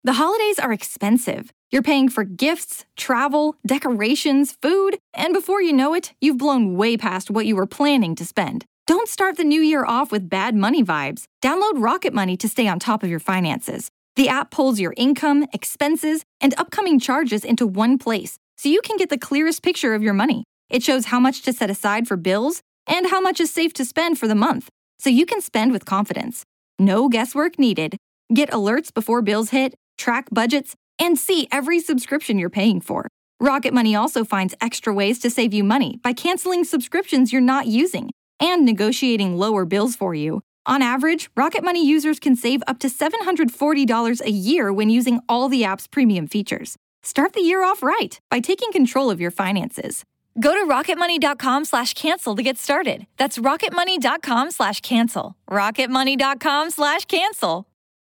The holidays are expensive. You're paying for gifts, travel, decorations, food, and before you know it, you've blown way past what you were planning to spend. Don't start the new year off with bad money vibes. Download Rocket Money to stay on top of your finances. The app pulls your income, expenses, and upcoming charges into one place, so you can get the clearest picture of your money. It shows how much to set aside for bills and how much is safe to spend for the month, so you can spend with confidence. No guesswork needed. Get alerts before bills hit, track budgets, and see every subscription you're paying for. Rocket Money also finds extra ways to save you money by canceling subscriptions you're not using and negotiating lower bills for you. On average, Rocket Money users can save up to $740 a year when using all the app's premium features. Start the year off right by taking control of your finances. Go to rocketmoney.com/cancel to get started. That's rocketmoney.com/cancel. rocketmoney.com/cancel.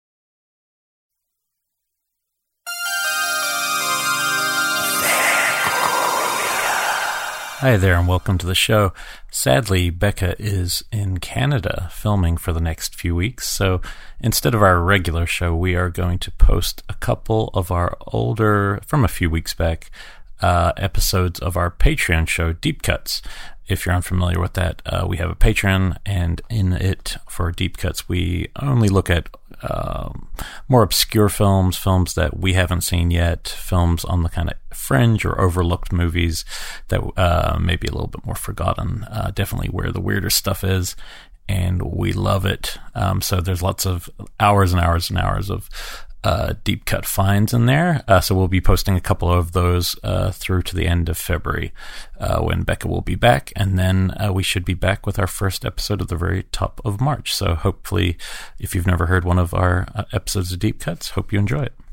Hi there and welcome to the show. Sadly, Becca is in Canada filming for the next few weeks, so instead of our regular show, we are going to post a couple of our older, from a few weeks back, episodes of our Patreon show, Deep Cuts. If you're unfamiliar with that, we have a Patreon, and in it, for Deep Cuts, we only look at more obscure films that we haven't seen yet, films on the kind of fringe or overlooked movies that may be a little bit more forgotten, definitely where the weirder stuff is, and we love it. So there's lots of hours and hours and hours of deep cut finds in there. So we'll be posting a couple of those through to the end of February when Becca will be back. And then we should be back with our first episode at the very top of March. So hopefully, if you've never heard one of our episodes of Deep Cuts, hope you enjoy it.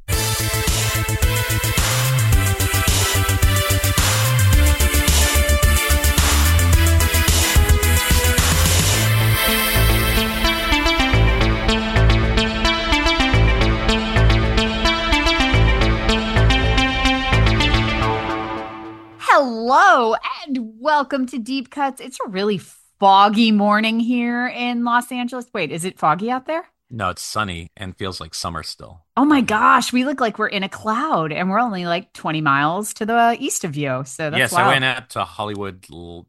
Hello and welcome to Deep Cuts. It's a really foggy morning here in Los Angeles. Wait, is it foggy out there? No, it's sunny and feels like summer still. Oh my gosh, we look like we're in a cloud and we're only like 20 miles to the east of you. So that's yes, wild. I went out to Hollywood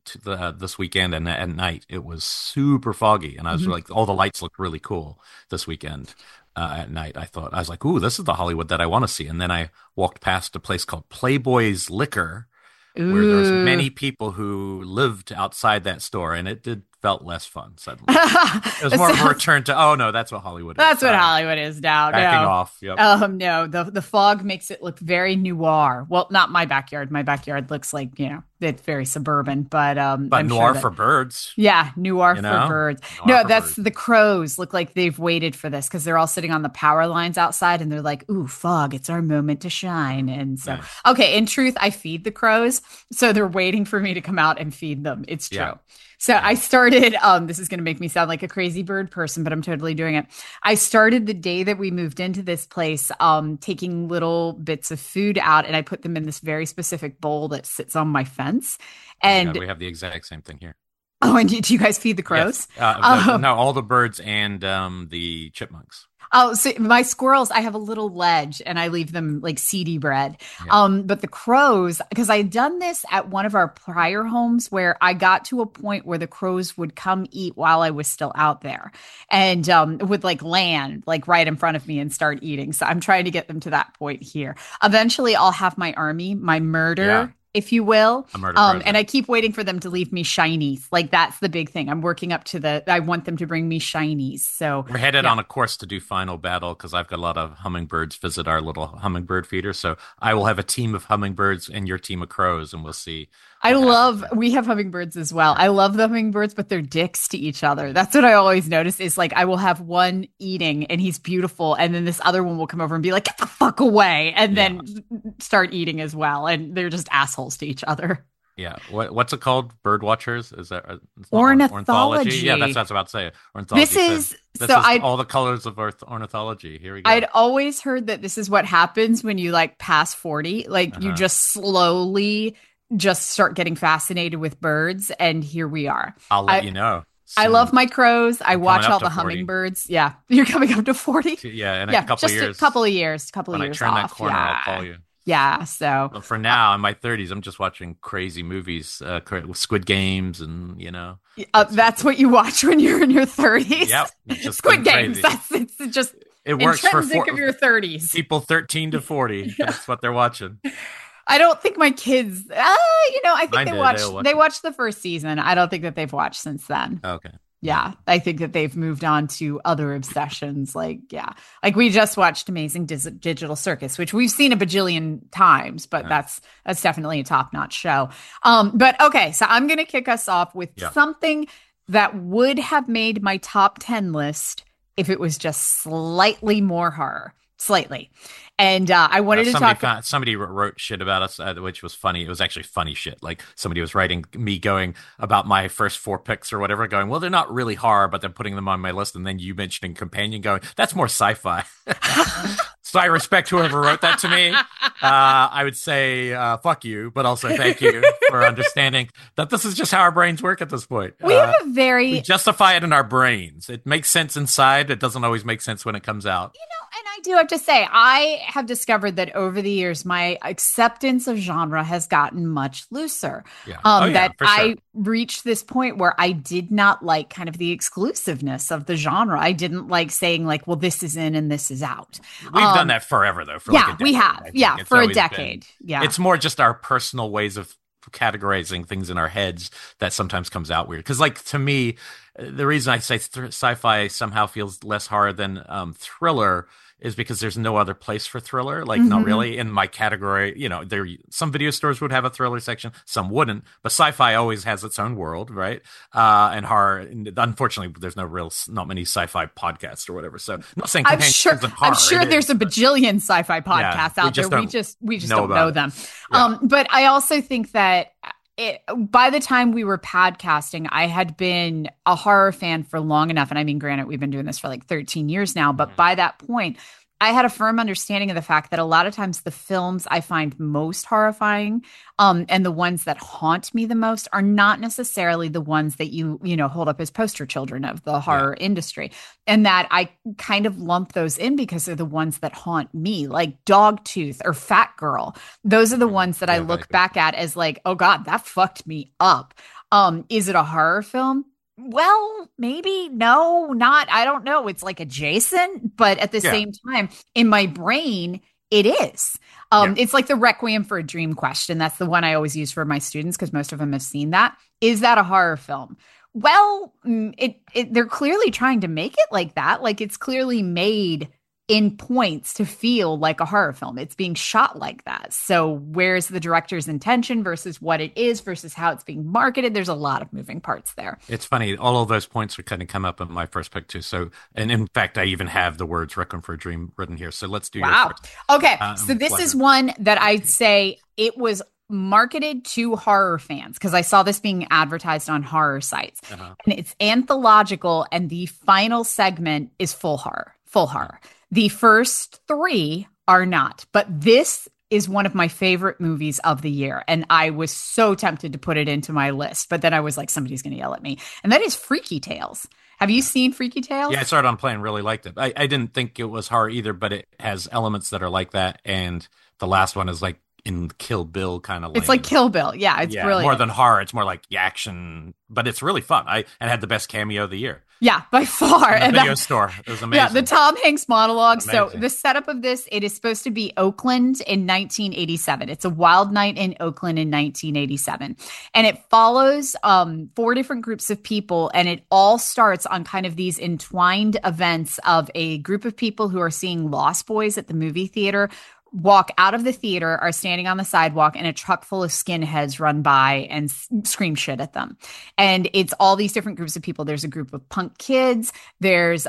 this weekend, and at night it was super foggy, and I was like, all the lights looked really cool this weekend. At night, I was like, ooh, this is the Hollywood that I want to see. And then I walked past a place called Playboy's Liquor, where there's many people who lived outside that store, and it felt less fun suddenly. It was more of a return to, oh no, that's what Hollywood is. That's what Hollywood is now. Backing off. Yep. No, the fog makes it look very noir. Well, not my backyard. My backyard looks like, it's very suburban, but I'm noir sure for birds. Yeah, noir for birds. The crows look like they've waited for this because they're all sitting on the power lines outside and they're like, ooh, fog, it's our moment to shine. And so, okay, in truth, I feed the crows. So they're waiting for me to come out and feed them. It's true. Yeah. So I started, this is going to make me sound like a crazy bird person, but I'm totally doing it. I started the day that we moved into this place, taking little bits of food out, and I put them in this very specific bowl that sits on my fence. And we have the exact same thing here. Oh, and do you guys feed the crows? Yes. No, all the birds and the chipmunks. Oh, so my squirrels, I have a little ledge and I leave them like seedy bread. Yeah. But the crows, because I had done this at one of our prior homes where I got to a point where the crows would come eat while I was still out there and would like land like right in front of me and start eating. So I'm trying to get them to that point here. Eventually I'll have my army, my murder. Yeah. If you will. And I keep waiting for them to leave me shinies. Like that's the big thing. I'm working up to I want them to bring me shinies. So we're headed on a course to do Final Battle because I've got a lot of hummingbirds visit our little hummingbird feeder. So I will have a team of hummingbirds and your team of crows, and we'll see. We have hummingbirds as well. I love the hummingbirds, but they're dicks to each other. That's what I always notice is like, I will have one eating and he's beautiful. And then this other one will come over and be like, get the fuck away. And then start eating as well. And they're just assholes to each other. Yeah. What's it called? Bird watchers? Is that ornithology? Yeah, that's what I was about to say. Ornithology. This is all the colors of ornithology. Here we go. I'd always heard that this is what happens when you like pass 40. Like you just slowly just start getting fascinated with birds, and here we are. I'll let you know. I love my crows. I watch all the hummingbirds. Yeah. You're coming up to 40? Yeah, in a couple of years. Just a couple of years. When I turn that corner, I'll call you. Yeah, so. Well, for now, in my 30s, I'm just watching crazy movies, Squid Games, and, that's what you watch when you're in your 30s? Yep. Just Squid Games. It's just it works for of your 30s. People 13 to 40. That's what they're watching. I don't think my kids, I think they watched the first season. I don't think that they've watched since then. Okay. Yeah. I think that they've moved on to other obsessions. Like we just watched Amazing Digital Circus, which we've seen a bajillion times, but that's definitely a top-notch show. But okay. So I'm going to kick us off with something that would have made my top 10 list if it was just slightly more horror. Slightly. And I wanted to talk. Somebody wrote shit about us, which was funny. It was actually funny shit. Like somebody was writing me going about my first 4 picks or whatever, going, well, they're not really horror, but they're putting them on my list. And then you mentioning Companion, going, that's more sci-fi. So I respect whoever wrote that to me. I would say fuck you, but also thank you for understanding that this is just how our brains work at this point. We have a we justify it in our brains. It makes sense inside. It doesn't always make sense when it comes out. And I do have to say, I have discovered that over the years, my acceptance of genre has gotten much looser. Yeah. I reached this point where I did not like kind of the exclusiveness of the genre. I didn't like saying like, well, this is in and this is out. We've done that forever, though. We have. Yeah, for a decade. Yeah. It's more just our personal ways of categorizing things in our heads that sometimes comes out weird. Because, like, to me, the reason I say sci-fi somehow feels less horror than thriller is because there's no other place for thriller. Like, not really in my category. There some video stores would have a thriller section, some wouldn't. But sci-fi always has its own world, right? And horror. Unfortunately, there's not many sci-fi podcasts or whatever. So, I'm not saying I'm sure there's a bajillion sci-fi podcasts out there. We just don't know them. Yeah. But I also think that by the time we were podcasting, I had been a horror fan for long enough. And I mean, granted, we've been doing this for like 13 years now, but by that point, I had a firm understanding of the fact that a lot of times the films I find most horrifying and the ones that haunt me the most are not necessarily the ones that you hold up as poster children of the horror industry. And that I kind of lump those in because they're the ones that haunt me, like Dogtooth or Fat Girl. Those are the ones that I look back at as like, oh God, that fucked me up. Is it a horror film? Well, maybe, no, not, I don't know. It's like adjacent, but at the same time, in my brain, it is. It's like the Requiem for a Dream question. That's the one I always use for my students because most of them have seen that. Is that a horror film? Well, they're clearly trying to make it like that. Like it's clearly made in points to feel like a horror film. It's being shot like that. So where's the director's intention versus what it is versus how it's being marketed? There's a lot of moving parts there. It's funny. All of those points are kind of come up in my first pick too. So, and in fact, I even have the words Requiem for a Dream written here. So let's do your first. Okay. So this is one that I'd say it was marketed to horror fans because I saw this being advertised on horror sites. And it's anthological and the final segment is full horror. The first 3 are not, but this is one of my favorite movies of the year. And I was so tempted to put it into my list, but then I was like, somebody's going to yell at me. And that is Freaky Tales. Have you seen Freaky Tales? Yeah, I saw it on play and really liked it. I didn't think it was horror either, but it has elements that are like that. And the last one is like in Kill Bill kind of lane. It's like Kill Bill. Yeah, it's brilliant. More than horror. It's more like action, but it's really fun. And had the best cameo of the year. Yeah, by far. In the video store. It was amazing. Yeah, the Tom Hanks monologue. Amazing. So the setup of this, it is supposed to be Oakland in 1987. It's a wild night in Oakland in 1987. And it follows 4 different groups of people. And it all starts on kind of these entwined events of a group of people who are seeing Lost Boys at the movie theater, walk out of the theater, are standing on the sidewalk, and a truck full of skinheads run by and scream shit at them. And it's all these different groups of people. There's a group of punk kids. There's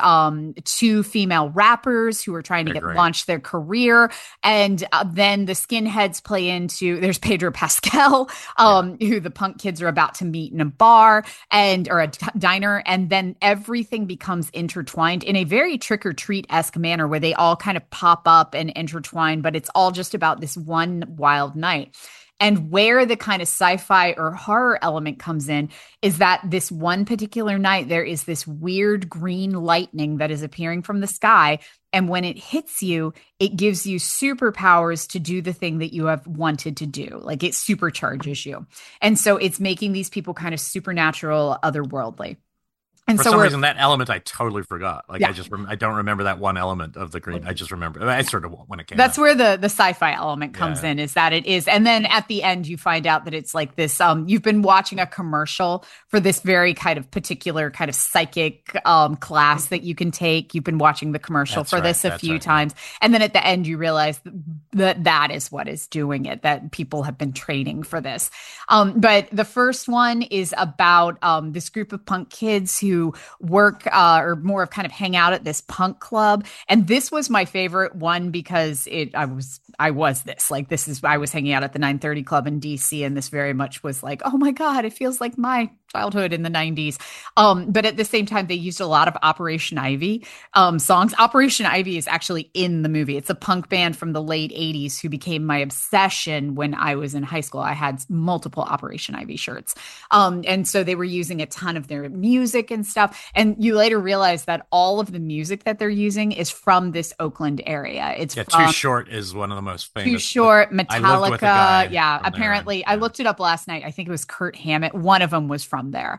2 female rappers who are trying to launch their career. And then the skinheads play into, there's Pedro Pascal, who the punk kids are about to meet in a bar or a diner. And then everything becomes intertwined in a very Trick or Treat-esque manner where they all kind of pop up and intertwine, but it's all just about this one wild night. And where the kind of sci-fi or horror element comes in is that this one particular night, there is this weird green lightning that is appearing from the sky. And when it hits you, it gives you superpowers to do the thing that you have wanted to do. Like it supercharges you. And so it's making these people kind of supernatural, otherworldly. And for some reason, that element I totally forgot. Like I don't remember that one element of the green. I just remember I sort of when it came. That's where the sci-fi element comes in, is that it is, and then at the end you find out that it's like this. You've been watching a commercial for this very kind of particular kind of psychic class that you can take. You've been watching the commercial for this a few times, and then at the end you realize that is what is doing it. That people have been training for this. But the first one is about this group of punk kids who work or more of kind of hang out at this punk club. And this was my favorite one because I was hanging out at the 930 Club in DC, and this very much was like, oh my God, it feels like my childhood in the 90s. But at the same time, they used a lot of Operation Ivy songs. Operation Ivy is actually in the movie. It's a punk band from the late 80s who became my obsession when I was in high school. I had multiple Operation Ivy shirts. And so they were using a ton of their music and stuff. And you later realize that all of the music that they're using is from this Oakland area. It's Too Short is one of the most famous. Too Short, Metallica. Yeah, apparently. I looked it up last night. I think it was Kurt Hammett. One of them was from there.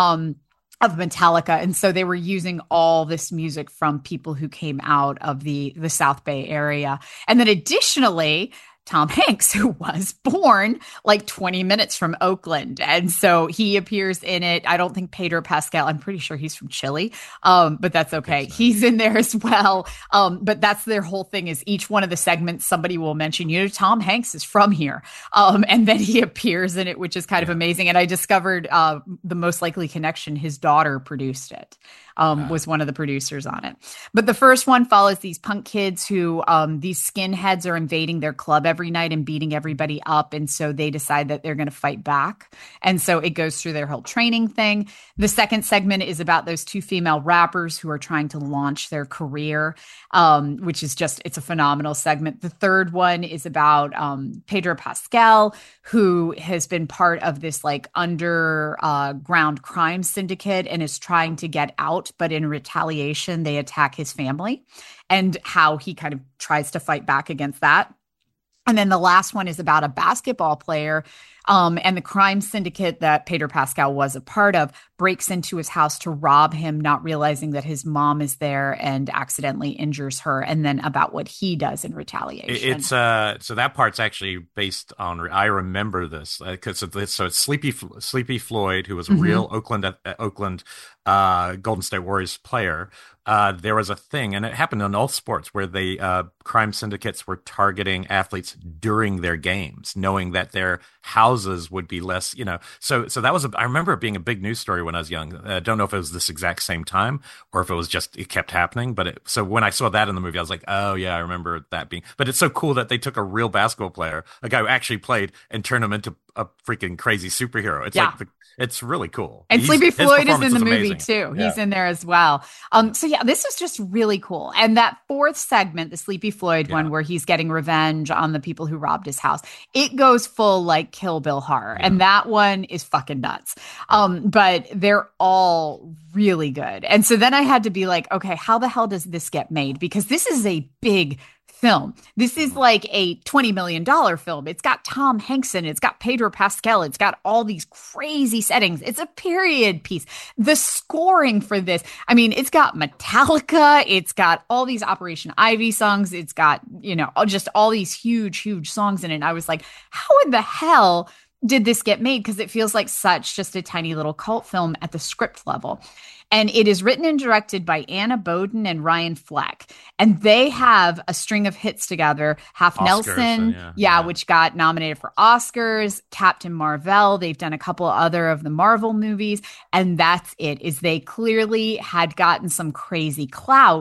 Of Metallica. And so they were using all this music from people who came out of the South Bay area. And then additionally, Tom Hanks, who was born like 20 minutes from Oakland. And so he appears in it. I don't think Pedro Pascal, I'm pretty sure he's from Chile, but that's okay. He's in there as well. But that's their whole thing, is each one of the segments, somebody will mention, Tom Hanks is from here. And then he appears in it, which is kind of amazing. And I discovered the most likely connection, his daughter produced it. Was one of the producers on it. But the first one follows these punk kids who these skinheads are invading their club every night and beating everybody up. And so they decide that they're going to fight back. And so it goes through their whole training thing. The second segment is about those two female rappers who are trying to launch their career, which is it's a phenomenal segment. The third one is about Pedro Pascal, who has been part of this like underground crime syndicate and is trying to get out. But in retaliation, they attack his family, and how he kind of tries to fight back against that. And then the last one is about a basketball player, and the crime syndicate that Pedro Pascal was a part of breaks into his house to rob him, not realizing that his mom is there, and accidentally injures her. And then about what he does in retaliation. It's so that part's actually based on. I remember this because it's Sleepy Floyd, who was a real Oakland Golden State Warriors player. There was a thing, and it happened in all sports, where the crime syndicates were targeting athletes during their games, knowing that their houses would be less, So that was I remember it being a big news story when I was young. I don't know if it was this exact same time or if it was just it kept happening. But so when I saw that in the movie, I was like, oh yeah, I remember that being. But it's so cool that they took a real basketball player, a guy who actually played, and turned him into a freaking crazy superhero. It's it's really cool. And Sleepy Floyd is in the movie too. Yeah. He's in there as well. So yeah, this is just really cool. And that fourth segment, the Sleepy Floyd one, where he's getting revenge on the people who robbed his house, it goes full like Kill Bill horror. Yeah. And that one is fucking nuts. But they're all really good. And so then I had to be like, okay, how the hell does this get made? Because this is a big film. This is like a $20 million film. It's got Tom Hanks in it. It's got Pedro Pascal. It's got all these crazy settings. It's a period piece. The scoring for this, I mean, it's got Metallica. It's got all these Operation Ivy songs. It's got, just all these huge, huge songs in it. And I was like, how in the hell did this get made? Because it feels like such just a tiny little cult film at the script level. And it is written and directed by Anna Boden and Ryan Fleck. And they have a string of hits together. Half Oscars, Nelson, which got nominated for Oscars. Captain Marvel. They've done a couple other of the Marvel movies. And that's it, is they clearly had gotten some crazy clout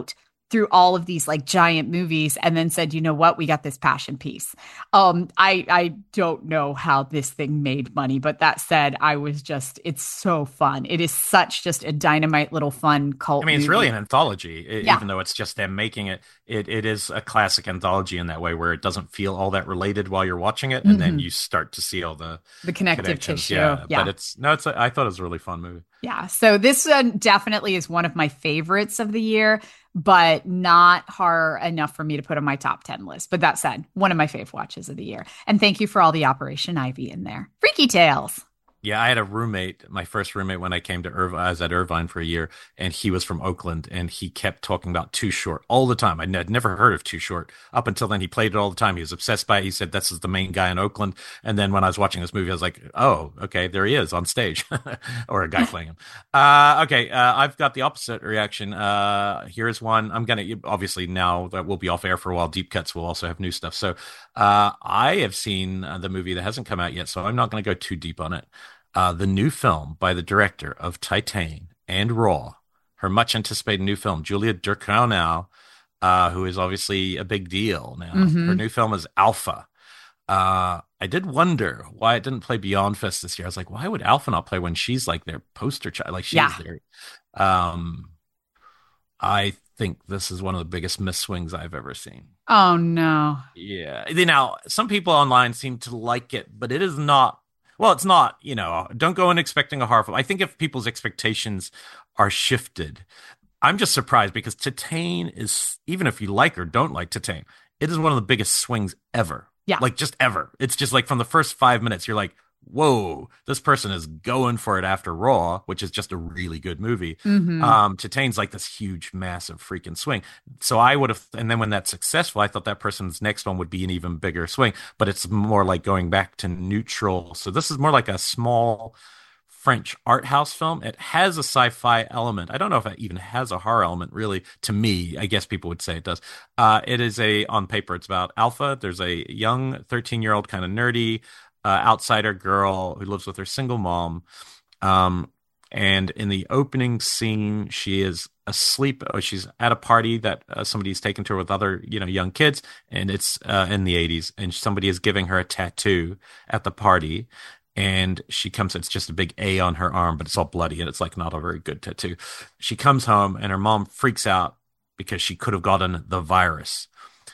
through all of these like giant movies and then said, you know what, we got this Passion piece. I don't know how this thing made money, but that said, it's so fun. It is such just a dynamite little fun cult movie. It's really an anthology, even though it's just them making it. It is a classic anthology in that way, where it doesn't feel all that related while you're watching it, and then you start to see all the connective tissue. Yeah. But I thought it was a really fun movie. Yeah. So this one definitely is one of my favorites of the year, but not horror enough for me to put on my top 10 list. But that said, one of my fave watches of the year. And thank you for all the Operation Ivy in there. Freaky Tales. Yeah, I had a roommate, my first roommate when I came to Irvine. I was at Irvine for a year, and he was from Oakland, and he kept talking about Too Short all the time. I'd never heard of Too Short. Up until then, he played it all the time. He was obsessed by it. He said, this is the main guy in Oakland. And then when I was watching this movie, I was like, oh, okay, there he is on stage. Or a guy playing him. I've got the opposite reaction. Here's one. I'm going to, obviously now that we'll be off air for a while, Deep Cuts will also have new stuff. So I have seen the movie that hasn't come out yet, so I'm not going to go too deep on it. The new film by the director of Titane and Raw, her much anticipated new film, Julia Ducournau, who is obviously a big deal now. Her new film is Alpha. I did wonder why it didn't play Beyond Fest this year. I was like, why would Alpha not play when she's like their poster child? Like she's there. I think this is one of the biggest miss swings I've ever seen. Oh no. Yeah. Now, some people online seem to like it, but it is not. Well, it's not, don't go in expecting a horror film. I think if people's expectations are shifted, I'm just surprised because Titane is, even if you like or don't like Titane, it is one of the biggest swings ever. Yeah. Like just ever. It's just like from the first 5 minutes, you're like, whoa, this person is going for it after Raw, which is just a really good movie. Titane's like this huge, massive freaking swing. So I would have, and then when that's successful, I thought that person's next one would be an even bigger swing, but it's more like going back to neutral. So this is more like a small French art house film. It has a sci-fi element. I don't know if it even has a horror element, really. To me, I guess people would say it does. It is on paper, it's about Alpha. There's a young 13-year-old kind of nerdy outsider girl who lives with her single mom. And in the opening scene, she is asleep. She's at a party that somebody's taken to her with other, young kids. And it's in the 80s. And somebody is giving her a tattoo at the party. And she comes, it's just a big A on her arm, but it's all bloody. And it's like not a very good tattoo. She comes home and her mom freaks out because she could have gotten the virus.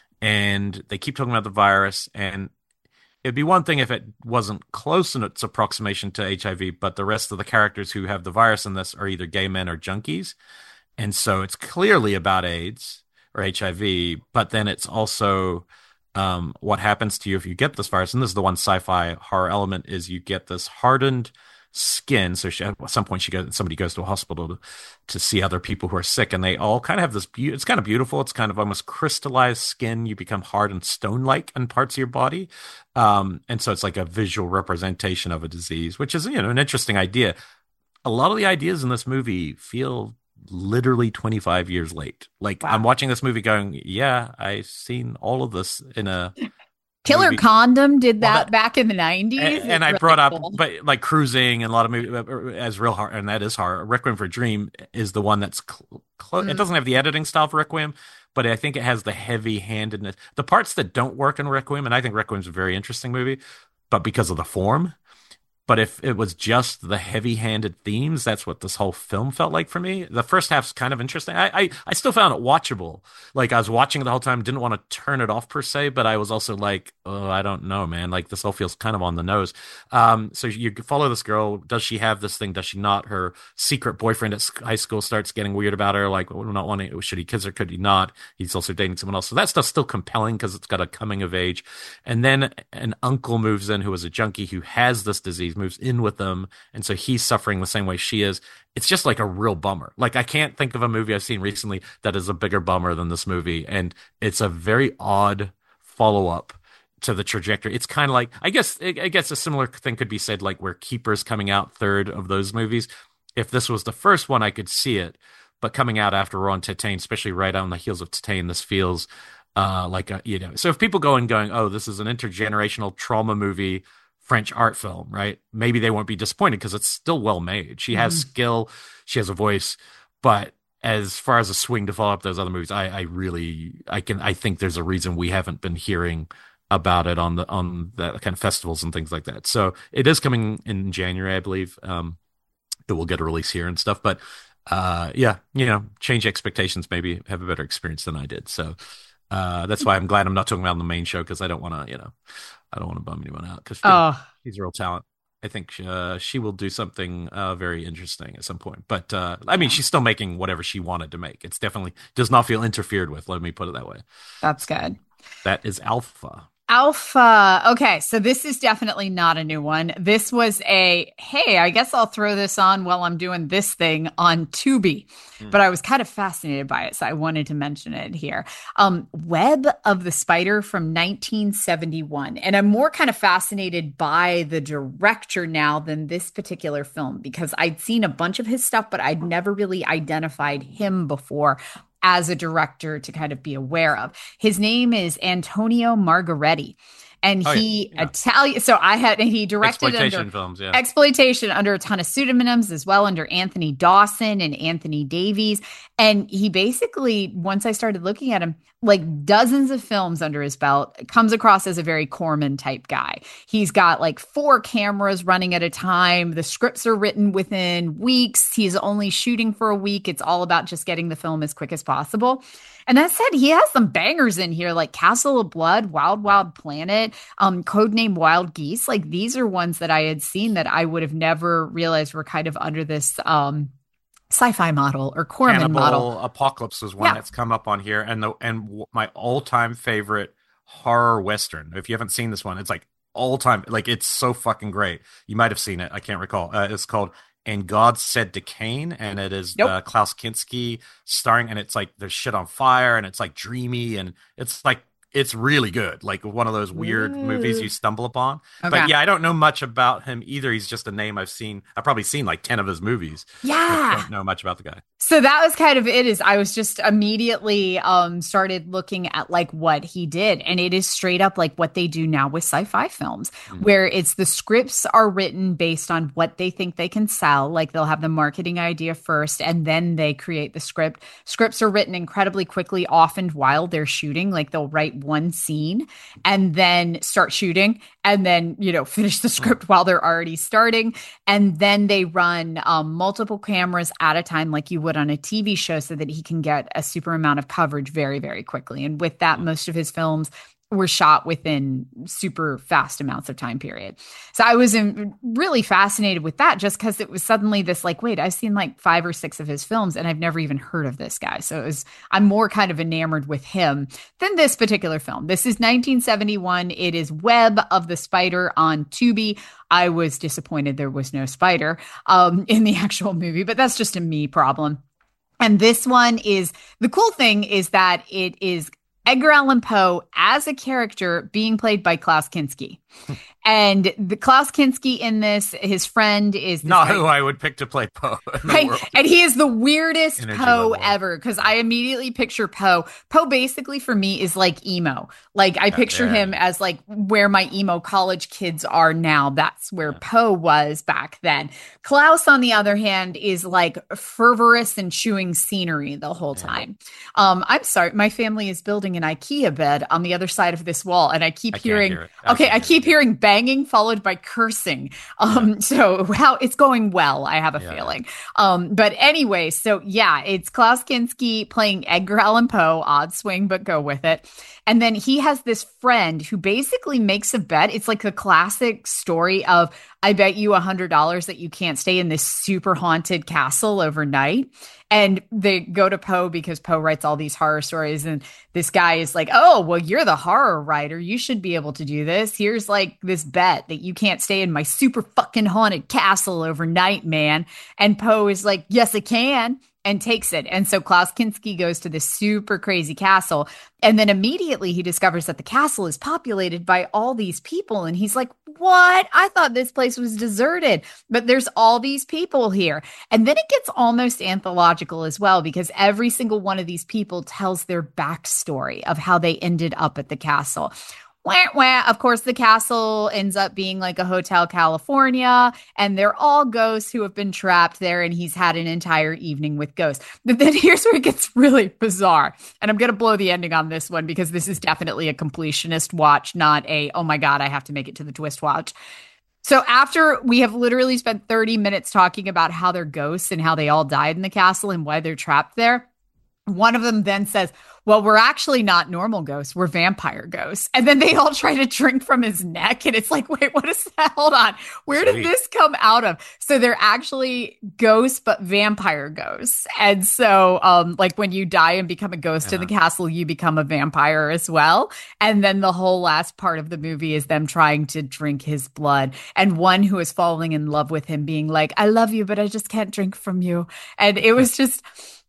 And they keep talking about the virus, and it'd be one thing if it wasn't close in its approximation to HIV, but the rest of the characters who have the virus in this are either gay men or junkies. And so it's clearly about AIDS or HIV, but then it's also what happens to you if you get this virus. And this is the one sci-fi horror element, is you get this hardened skin. So at some point somebody goes to a hospital to see other people who are sick, and they all kind of have this it's kind of beautiful. It's kind of almost crystallized skin. You become hard and stone-like in parts of your body. And so it's like a visual representation of a disease, which is, an interesting idea. A lot of the ideas in this movie feel literally 25 years late. Like, wow. I'm watching this movie going, yeah, I've seen all of this in a Killer movie. Condom did that back in the 90s. And I really brought up, but like Cruising and a lot of movies as real horror, and that is horror. Requiem for a Dream is the one that's close. It doesn't have the editing style for Requiem, but I think it has the heavy-handedness. The parts that don't work in Requiem, and I think Requiem's a very interesting movie, but because of the form. But if it was just the heavy-handed themes, that's what this whole film felt like for me. The first half's kind of interesting. I still found it watchable. Like, I was watching it the whole time, didn't want to turn it off per se, but I was also like, oh, I don't know, man. Like, this all feels kind of on the nose. So you follow this girl. Does she have this thing? Does she not? Her secret boyfriend at high school starts getting weird about her. Like, not wanting, should he kiss her? Could he not? He's also dating someone else. So that stuff's still compelling because it's got a coming of age. And then an uncle moves in who is a junkie who has this disease, moves in with them, and so he's suffering the same way she is. It's just like a real bummer. Like, I can't think of a movie I've seen recently that is a bigger bummer than this movie, and it's a very odd follow-up to the trajectory. It's kind of like, I guess a similar thing could be said, like where Keeper's coming out third of those movies. If this was the first one, I could see it, but coming out after Raw and Titane, especially right on the heels of Titane, this feels like a, so if people go and going, oh, this is an intergenerational trauma movie, French art film, right? Maybe they won't be disappointed because it's still well made. She has skill, she has a voice, but as far as a swing to follow up those other movies, I think there's a reason we haven't been hearing about it on the kind of festivals and things like that. So it is coming in January, I believe. It will get a release here and stuff, but yeah, change expectations, maybe have a better experience than I did. So that's why I'm glad I'm not talking about on the main show, because I don't want to bum anyone out, because she's a real talent. I think she will do something very interesting at some point. But I mean, she's still making whatever she wanted to make. It's definitely does not feel interfered with. Let me put it that way. That's good. That is Alpha. Alpha. Okay, so this is definitely not a new one. This was hey, I guess I'll throw this on while I'm doing this thing on Tubi. But I was kind of fascinated by it, so I wanted to mention it here. Web of the Spider from 1971. And I'm more kind of fascinated by the director now than this particular film, because I'd seen a bunch of his stuff, but I'd never really identified him before as a director to kind of be aware of. His name is Antonio Margheriti. And Italian. So he directed exploitation under a ton of pseudonyms as well, under Anthony Dawson and Anthony Davies. And he basically, once I started looking at him, like dozens of films under his belt, comes across as a very Corman type guy. He's got like 4 cameras running at a time. The scripts are written within weeks. He's only shooting for a week. It's all about just getting the film as quick as possible. And that said, he has some bangers in here, like Castle of Blood, Wild Wild Planet, Codename Wild Geese. Like these are ones that I had seen that I would have never realized were kind of under this sci-fi model or Corman Cannibal model. Apocalypse was one that's come up on here, and my all-time favorite horror Western. If you haven't seen this one, it's like all-time, like it's so fucking great. You might have seen it. I can't recall. It's called And God Said to Cain, and it is Klaus Kinski starring, and it's like there's shit on fire, and it's like dreamy, and it's like it's really good, like one of those weird movies you stumble upon. Okay. But yeah, I don't know much about him either. He's just a name I've probably seen like 10 of his movies. Yeah, I don't know much about the guy. So that was kind of it. I was just immediately started looking at like what he did, and it is straight up like what they do now with sci-fi films, where it's the scripts are written based on what they think they can sell. Like they'll have the marketing idea first, and then they create the script. Scripts are written incredibly quickly, often while they're shooting. Like they'll write one scene and then start shooting, and then finish the script while they're already starting, and then they run multiple cameras at a time, like you would on a TV show, so that he can get a super amount of coverage very, very quickly. And with that, most of his films were shot within super fast amounts of time period. So I was really fascinated with that, just because it was suddenly this like, wait, I've seen like 5 or 6 of his films and I've never even heard of this guy. So I'm more kind of enamored with him than this particular film. This is 1971. It is Web of the Spider on Tubi. I was disappointed there was no spider in the actual movie, but that's just a me problem. And this one is, the cool thing is that it is Edgar Allan Poe as a character being played by Klaus Kinski. And the Klaus Kinski in this, his friend is not who I would pick to play Poe. Right. And he is the weirdest Poe ever, because I immediately picture Poe. Poe basically for me is like emo. Like I picture him as like where my emo college kids are now. That's where Poe was back then. Klaus, on the other hand, is like fervorous and chewing scenery the whole time. I'm sorry, my family is building an IKEA bed on the other side of this wall, and I keep hearing hearing banging followed by cursing. So it's going well, I have a feeling. But anyway, so yeah, it's Klaus Kinski playing Edgar Allan Poe, odd swing, but go with it. And then he has this friend who basically makes a bet. It's like the classic story of, I bet you $100 that you can't stay in this super haunted castle overnight. And they go to Poe because Poe writes all these horror stories. And this guy is like, oh, well, you're the horror writer. You should be able to do this. Here's like this bet that you can't stay in my super fucking haunted castle overnight, man. And Poe is like, yes, I can. And takes it. And so Klaus Kinski goes to this super crazy castle. And then immediately he discovers that the castle is populated by all these people. And he's like, what? I thought this place was deserted, but there's all these people here. And then it gets almost anthological as well, because every single one of these people tells their backstory of how they ended up at the castle. Wah, wah. Of course, the castle ends up being like a Hotel California, and they're all ghosts who have been trapped there, and he's had an entire evening with ghosts. But then here's where it gets really bizarre. And I'm going to blow the ending on this one because this is definitely a completionist watch, not a, oh my God, I have to make it to the twist watch. So after we have literally spent 30 minutes talking about how they're ghosts and how they all died in the castle and why they're trapped there, one of them then says, well, we're actually not normal ghosts. We're vampire ghosts. And then they all try to drink from his neck. And it's like, wait, what is that? Hold on. Where did this come out of? So they're actually ghosts, but vampire ghosts. And so, like when you die and become a ghost in the castle, you become a vampire as well. And then the whole last part of the movie is them trying to drink his blood. And one who is falling in love with him being like, I love you, but I just can't drink from you. And it was just...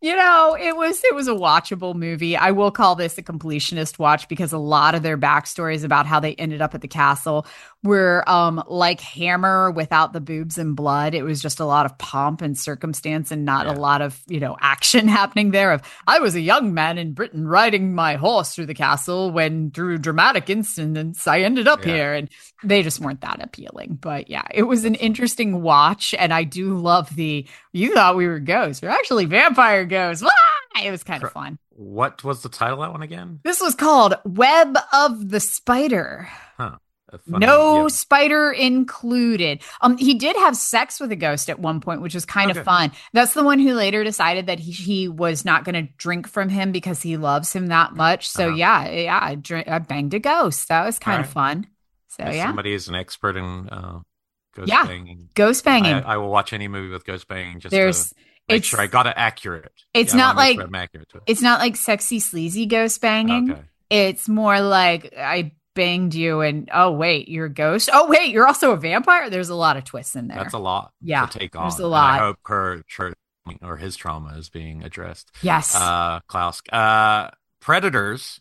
it was a watchable movie. I will call this a completionist watch because a lot of their backstories about how they ended up at the castle were like Hammer without the boobs and blood. It was just a lot of pomp and circumstance and not a lot of, action happening there of, I was a young man in Britain riding my horse through the castle when through dramatic incidents I ended up here. And they just weren't that appealing. But yeah, it was an interesting watch. And I do love you thought we were ghosts. We're actually vampire ghosts. Ah! It was kind of fun. What was the title of that one again? This was called Web of the Spider. Huh. No spider included. He did have sex with a ghost at one point, which was kind of fun. That's the one who later decided that he was not going to drink from him because he loves him that much. So I banged a ghost. That was kind of fun. So if somebody is an expert in ghost banging. Ghost banging. I will watch any movie with ghost banging just to make sure I got it accurate. It's not like it's not like sexy sleazy ghost banging. Okay. It's more like I banged you and oh wait, you're a ghost. Oh wait, you're also a vampire. There's a lot of twists in there. That's a lot to take on. There's a lot. And I hope her or his trauma is being addressed. Yes. Klaus. Predators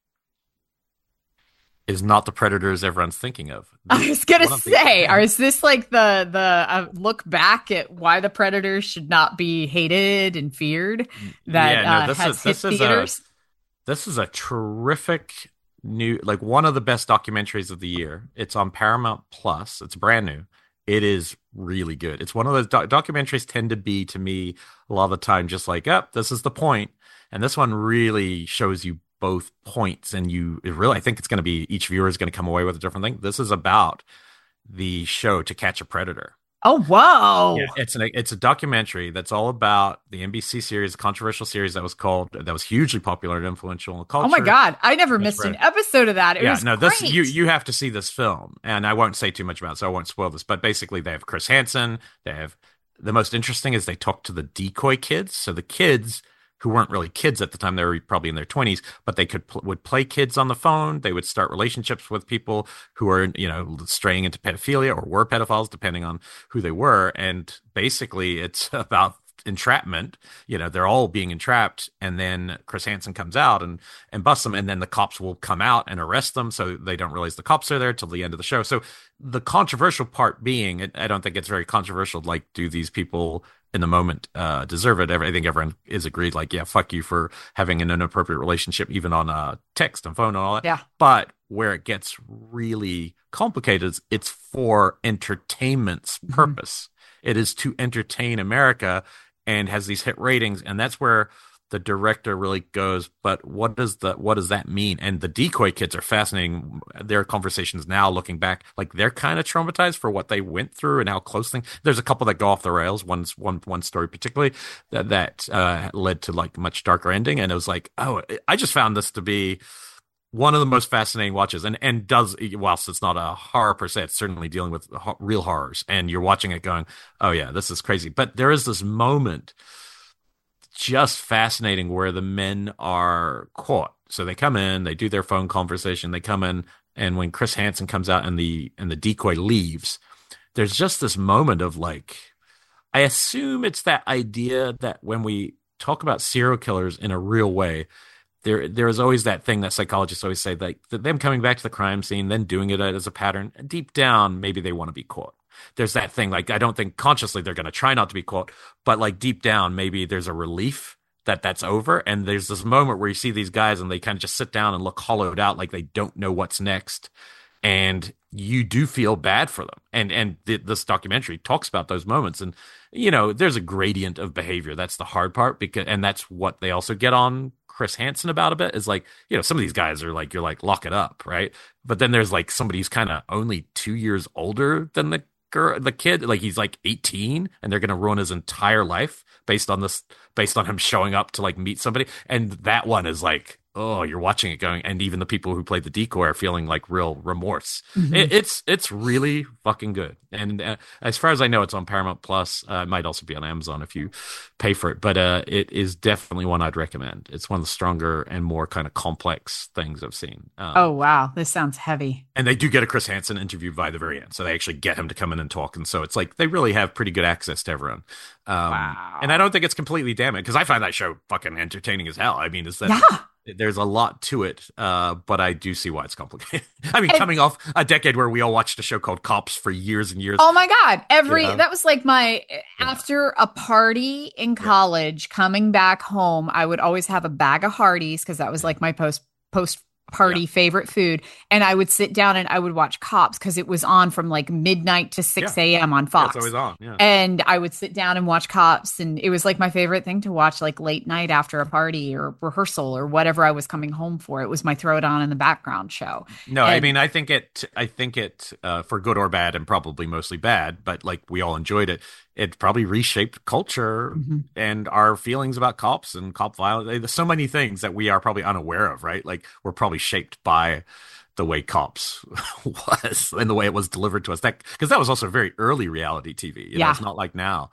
is not the Predators everyone's thinking of. I was gonna say, is this like the look back at why the Predators should not be hated and feared? This is a terrific new, like one of the best documentaries of the year. It's on Paramount Plus. It's brand new. It is really good. It's one of those documentaries tend to be, to me, a lot of the time just like, this is the point. And this one really shows you both points. And I think it's going to be, each viewer is going to come away with a different thing. This is about the show To Catch a Predator. Oh, whoa. Yeah, it's a documentary that's all about the NBC series, a controversial series that was hugely popular and influential in the culture. Oh my God. I never missed an episode of that. It was great. You have to see this film, and I won't say too much about it, so I won't spoil this, but basically they have Chris Hansen. The most interesting is they talk to the decoy kids. So the kids who weren't really kids at the time, they were probably in their 20s, but they would play kids on the phone. They would start relationships with people who are, straying into pedophilia or were pedophiles, depending on who they were. And basically it's about entrapment. They're all being entrapped. And then Chris Hansen comes out and busts them. And then the cops will come out and arrest them. So they don't realize the cops are there till the end of the show. So the controversial part being, I don't think it's very controversial. Like, do these people in the moment deserve it? I think everyone is agreed, like, yeah, fuck you for having an inappropriate relationship, even on text and phone and all that. Yeah. But where it gets really complicated is it's for entertainment's purpose. It is to entertain America and has these hit ratings. And that's where the director really goes, but what does that mean? And the decoy kids are fascinating. Their conversations now, looking back, like they're kind of traumatized for what they went through and how close there's a couple that go off the rails. One story particularly that led to like much darker ending. And it was like, I just found this to be one of the most fascinating watches, and does, whilst it's not a horror per se, it's certainly dealing with real horrors. And you're watching it going, oh yeah, this is crazy. But there is this moment just fascinating where the men are caught. So they come in, they do their phone conversation, they come in, and when Chris Hansen comes out and the decoy leaves, there's just this moment of like, I assume it's that idea that when we talk about serial killers in a real way, there is always that thing that psychologists always say, like them coming back to the crime scene, then doing it as a pattern. Deep down, maybe they want to be caught. There's that thing, like, I don't think consciously they're going to try not to be caught, but like deep down, maybe there's a relief that that's over. And there's this moment where you see these guys and they kind of just sit down and look hollowed out, like they don't know what's next. And you do feel bad for them. And this documentary talks about those moments. And, there's a gradient of behavior. That's the hard part, and that's what they also get on Chris Hansen about a bit, is like, some of these guys are like, you're like, lock it up, right? But then there's like somebody who's kind of only 2 years older than the kid, like he's like 18, and they're going to ruin his entire life based on him showing up to like meet somebody. And that one is like, oh, you're watching it going, and even the people who played the decoy are feeling like real remorse. Mm-hmm. It's really fucking good. And as far as I know, it's on Paramount Plus. It might also be on Amazon if you pay for it, but it is definitely one I'd recommend. It's one of the stronger and more kind of complex things I've seen. Oh wow, this sounds heavy. And they do get a Chris Hansen interview by the very end, so they actually get him to come in and talk, and so it's like they really have pretty good access to everyone. Wow. And I don't think it's completely damaged, because I find that show fucking entertaining as hell. I mean, there's a lot to it, but I do see why it's complicated. I mean, coming off a decade where we all watched a show called Cops for years and years. Oh my God. That was like after a party in college, coming back home, I would always have a bag of Hardee's, because that was like my post party favorite food, and I would sit down and I would watch Cops, because it was on from like midnight to 6 a.m. on Fox. It's always on. And I would sit down and watch Cops, and it was like my favorite thing to watch, like late night after a party or rehearsal or whatever I was coming home for. It was my throw it on in the background show. No, I mean, I think it for good or bad, and probably mostly bad, but like we all enjoyed it. It probably reshaped culture and our feelings about cops and cop violence. There's so many things that we are probably unaware of, right? Like we're probably shaped by the way Cops was and the way it was delivered to us. Because that was also very early reality TV. It's not like now.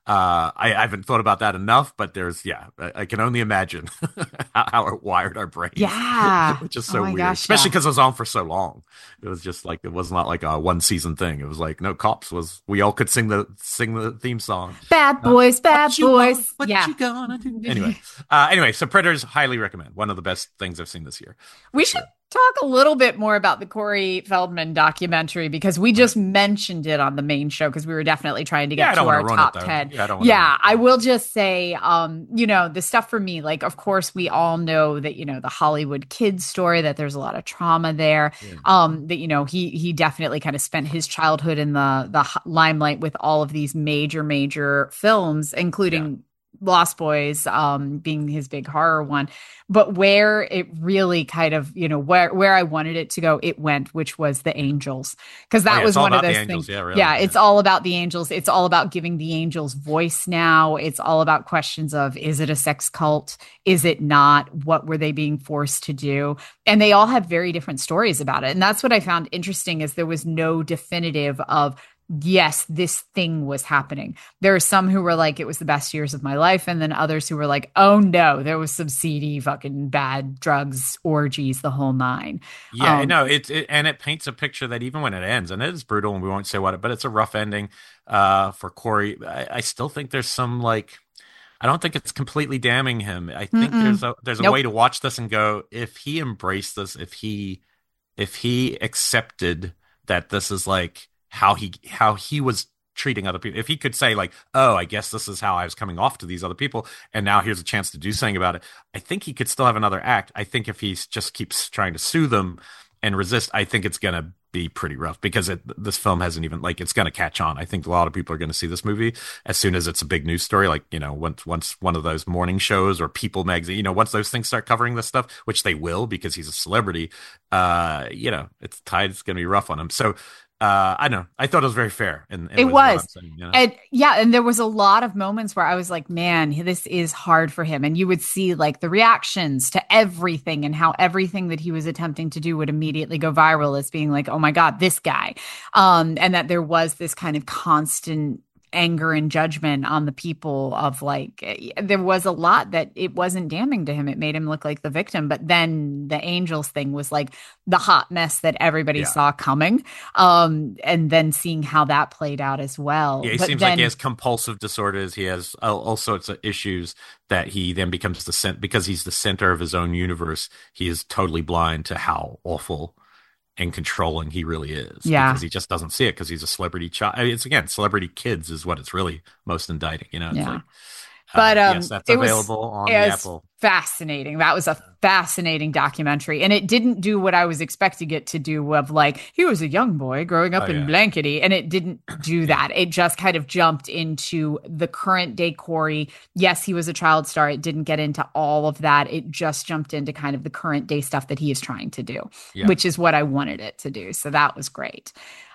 I haven't thought about that enough, but I can only imagine how it wired our brains. Yeah. Which is so weird. Especially because it was on for so long. It was just like, it was not like a one season thing. It was like, no, Cops we all could sing the theme song. Bad boys, bad boys. What you gonna do? Anyway, so Predators, highly recommend. One of the best things I've seen this year. We should talk a little bit more about the Corey Feldman documentary, because we just mentioned it on the main show, because we were definitely trying to get to our top 10. I will just say, the stuff for me, like, of course, we all know that, the Hollywood Kids story, that there's a lot of trauma there. That, he definitely kind of spent his childhood in the limelight with all of these major films, including Lost Boys being his big horror one. But where it really kind of, where I wanted it to go, it went, which was the angels. Because that was one of those things. It's all about the angels. It's all about giving the angels voice now. It's all about questions of, is it a sex cult? Is it not? What were they being forced to do? And they all have very different stories about it. And that's what I found interesting, is there was no definitive of, yes, this thing was happening. There are some who were like, it was the best years of my life. And then others who were like, oh no, there was some seedy fucking bad drugs, orgies, the whole nine. It paints a picture that even when it ends, and it is brutal and we won't say what, but it's a rough ending for Corey. I still think there's some I don't think it's completely damning him. I think there's a way to watch this and go, if he embraced this, if he accepted that this is like how he was treating other people, if he could say like, oh, I guess this is how I was coming off to these other people, and now here's a chance to do something about it, I think he could still have another act. I think if he just keeps trying to sue them and resist, I think it's going to be pretty rough, because this film hasn't even, it's going to catch on. I think a lot of people are going to see this movie as soon as it's a big news story, once one of those morning shows or People magazine, once those things start covering this stuff, which they will, because he's a celebrity, it's going to be rough on him. So I don't know. I thought it was very fair. It was. And there was a lot of moments where I was like, man, this is hard for him. And you would see like the reactions to everything, and how everything that he was attempting to do would immediately go viral as being like, oh my God, this guy. And that there was this kind of constant anger and judgment on the people of there was a lot that it wasn't damning to him. It made him look like the victim. But then the angels thing was like the hot mess that everybody saw coming. And then seeing how that played out as well. Yeah, he seems like he has compulsive disorders. He has all sorts of issues that he then becomes because he's the center of his own universe. He is totally blind to how awful and controlling he really is. Yeah. Because he just doesn't see it, because he's a celebrity child. It's again, celebrity kids is what it's really most indicting, It's But yes, that's available on the Apple. Fascinating. That was a fascinating documentary. And it didn't do what I was expecting it to do of like, he was a young boy growing up in Blankety. And it didn't do that. It just kind of jumped into the current day Corey. Yes, he was a child star. It didn't get into all of that. It just jumped into kind of the current day stuff that he is trying to do, which is what I wanted it to do. So that was great.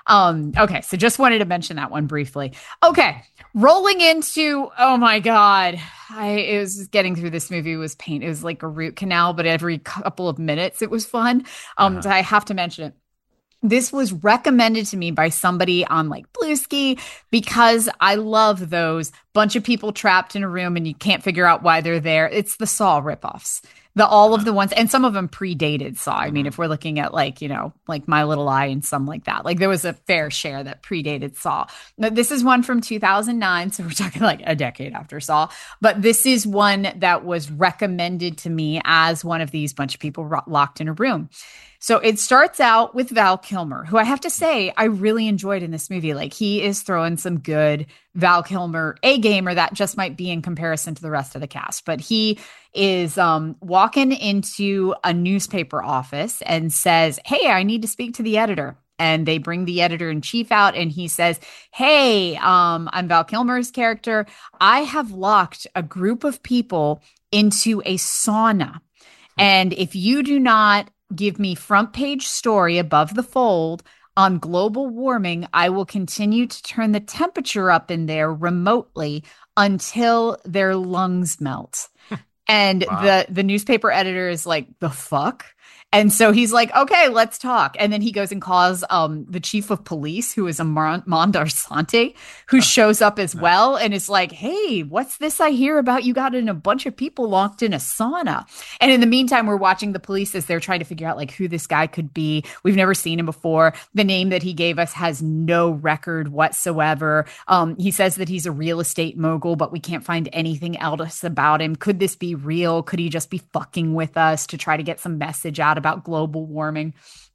Okay, so just wanted to mention that one briefly. Okay, rolling into, oh my God, it was getting through this movie was pain. It was like a root canal, but every couple of minutes it was fun. So I have to mention it. This was recommended to me by somebody on like Bluesky because I love those bunch of people trapped in a room and you can't figure out why they're there. It's the Saw ripoffs. All of the ones, and some of them predated Saw. I mean, if we're looking at like, like My Little Eye and some like that, like there was a fair share that predated Saw. But this is one from 2009. So we're talking like a decade after Saw. But this is one that was recommended to me as one of these bunch of people locked in a room. So it starts out with Val Kilmer, who I have to say I really enjoyed in this movie. Like he is throwing some good Val Kilmer A-game, or that just might be in comparison to the rest of the cast. But he is walking into a newspaper office and says, "Hey, I need to speak to the editor." And they bring the editor-in-chief out and he says, "Hey, I'm Val Kilmer's character. I have locked a group of people into a sauna. And if you do not give me front page story above the fold on global warming, I will continue to turn the temperature up in there remotely until their lungs melt." And the newspaper editor is like, "The fuck?" And so he's like, "Okay, let's talk." And then he goes and calls the chief of police, who is a Mondarsante, who shows up as well and is like, "Hey, what's this I hear about you got in a bunch of people locked in a sauna?" And in the meantime, we're watching the police as they're trying to figure out like who this guy could be. We've never seen him before. The name that he gave us has no record whatsoever. He says that he's a real estate mogul, but we can't find anything else about him. Could this be real? Could he just be fucking with us to try to get some message out about global warming?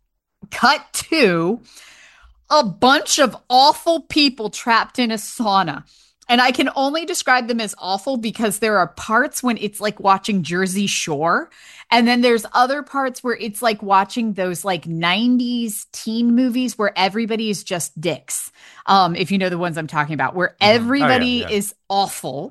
Cut to a bunch of awful people trapped in a sauna. And I can only describe them as awful because there are parts when it's like watching Jersey Shore. And then there's other parts where it's like watching those like 90s teen movies where everybody is just dicks. If you know the ones I'm talking about, where everybody is awful.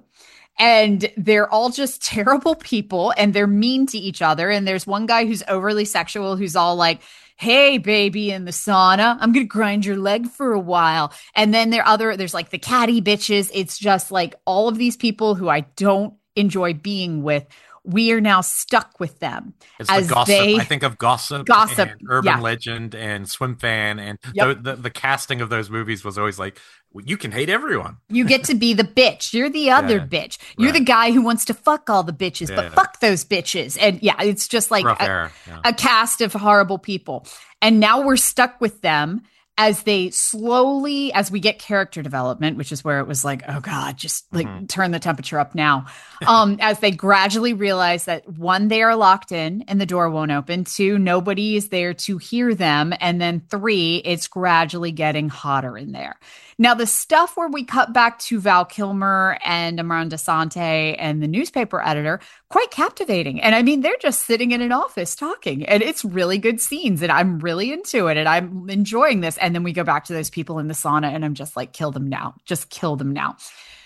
And they're all just terrible people and they're mean to each other. And there's one guy who's overly sexual, who's all like, "Hey, baby, in the sauna, I'm going to grind your leg for a while." And then there's like the catty bitches. It's just like all of these people who I don't enjoy being with. We are now stuck with them. It's as the gossip. I think of Gossip and Urban Legend and Swim Fan. And the casting of those movies was always like, well, you can hate everyone. You get to be the bitch. You're the other bitch. You're the guy who wants to fuck all the bitches, but fuck those bitches. And it's just like a cast of horrible people. And now we're stuck with them as they slowly, as we get character development, which is where it was like, oh God, just like turn the temperature up now. As they gradually realize that 1, they are locked in and the door won't open. 2, nobody is there to hear them. And then 3, it's gradually getting hotter in there. Now, the stuff where we cut back to Val Kilmer and Amanda Sante and the newspaper editor, quite captivating. And I mean, they're just sitting in an office talking, and it's really good scenes, and I'm really into it, and I'm enjoying this. And then we go back to those people in the sauna, and I'm just like, kill them now. Just kill them now.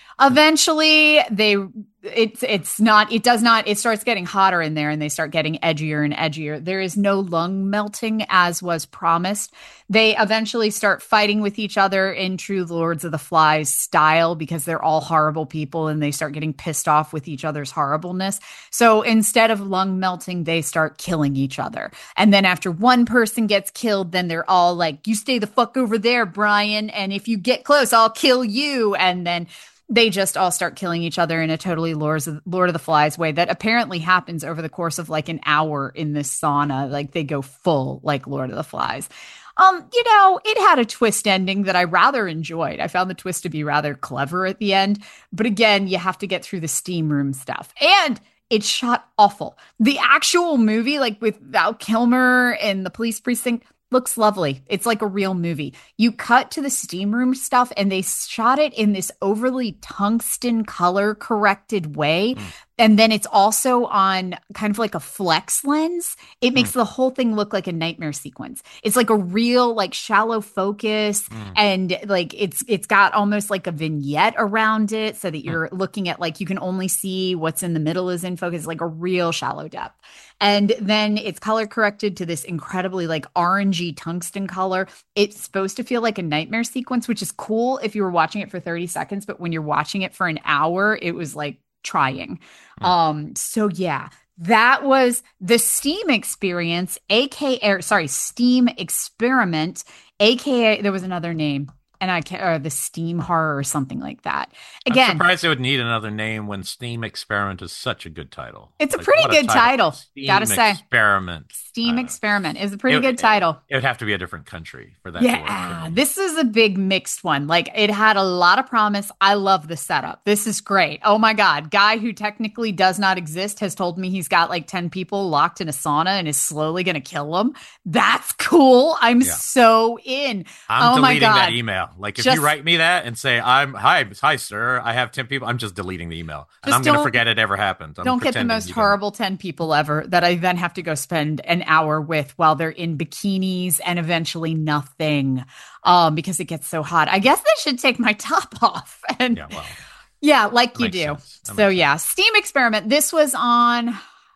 Eventually, it starts getting hotter in there and they start getting edgier and edgier. There is no lung melting as was promised. They eventually start fighting with each other in true Lords of the Flies style because they're all horrible people and they start getting pissed off with each other's horribleness. So instead of lung melting, they start killing each other. And then after one person gets killed, then they're all like, "You stay the fuck over there, Brian. And if you get close, I'll kill you." And then they just all start killing each other in a totally Lord of the Flies way that apparently happens over the course of like an hour in this sauna. Like they go full like Lord of the Flies. It had a twist ending that I rather enjoyed. I found the twist to be rather clever at the end. But again, you have to get through the steam room stuff. And it's shot awful. The actual movie, like with Val Kilmer and the police precinct, Looks lovely. It's like a real movie. You cut to the steam room stuff and they shot it in this overly tungsten color corrected way. And then it's also on kind of like a flex lens. It makes the whole thing look like a nightmare sequence. It's like a real like shallow focus and like it's got almost like a vignette around it so that you're looking at like you can only see what's in the middle is in focus, like a real shallow depth. And then it's color corrected to this incredibly like orangey tungsten color. It's supposed to feel like a nightmare sequence, which is cool if you were watching it for 30 seconds, but when you're watching it for an hour, it was like trying. So yeah, that was the Steam experience, Steam experiment, aka there was another name. And I can't, or the Steam horror or something like that. Again, I'm surprised they would need another name when Steam Experiment is such a good title. It's a pretty good title. Gotta say. Experiment. Steam Experiment is a pretty good title. It would have to be a different country for that. Yeah, this is a big mixed one. Like it had a lot of promise. I love the setup. This is great. Oh my God. Guy who technically does not exist has told me he's got like 10 people locked in a sauna and is slowly going to kill them. That's cool. I'm so in. I'm deleting that email. Like if you write me that and say hi sir, I have 10 people, I'm just deleting the email and I'm going to forget it ever happened. Don't get the most horrible 10 people ever that I then have to go spend an hour with while they're in bikinis and eventually nothing because it gets so hot. I guess they should take my top off. And like you do. So yeah, Steam Experiment. This was on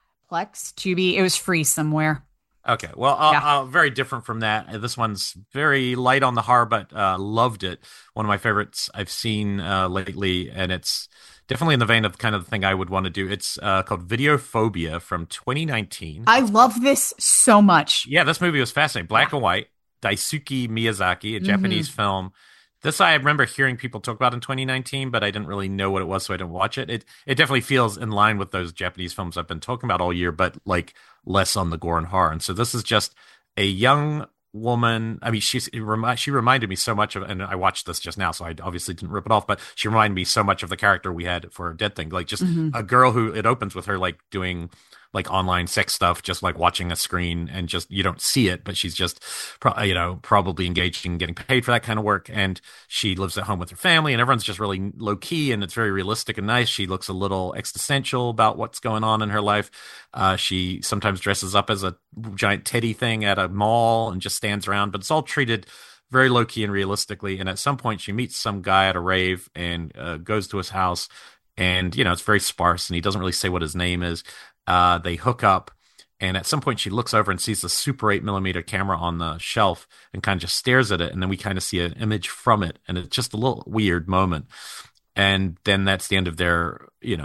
Plex, Tubi. It was free somewhere. Okay, well, very different from that. This one's very light on the horror, but loved it. One of my favorites I've seen lately, and it's definitely in the vein of kind of the thing I would want to do. It's called Videophobia from 2019. I love this so much. Yeah, this movie was fascinating. Black and white. Daisuke Miyazaki, a Japanese film. This I remember hearing people talk about in 2019, but I didn't really know what it was, so I didn't watch it. It definitely feels in line with those Japanese films I've been talking about all year, but like less on the gore and horror. And so this is just a young woman. I mean, she reminded me so much of, and I watched this just now, so I obviously didn't rip it off, but she reminded me so much of the character we had for Dead Thing. Like just a girl who it opens with her like doing like online sex stuff, just like watching a screen and just, you don't see it, but she's just, probably engaged in getting paid for that kind of work. And she lives at home with her family and everyone's just really low key and it's very realistic and nice. She looks a little existential about what's going on in her life. She sometimes dresses up as a giant teddy thing at a mall and just stands around, but it's all treated very low key and realistically. And at some point she meets some guy at a rave and goes to his house and, it's very sparse and he doesn't really say what his name is. They hook up, and at some point she looks over and sees the Super 8mm camera on the shelf and kind of just stares at it, and then we kind of see an image from it, and it's just a little weird moment. And then that's the end of their, they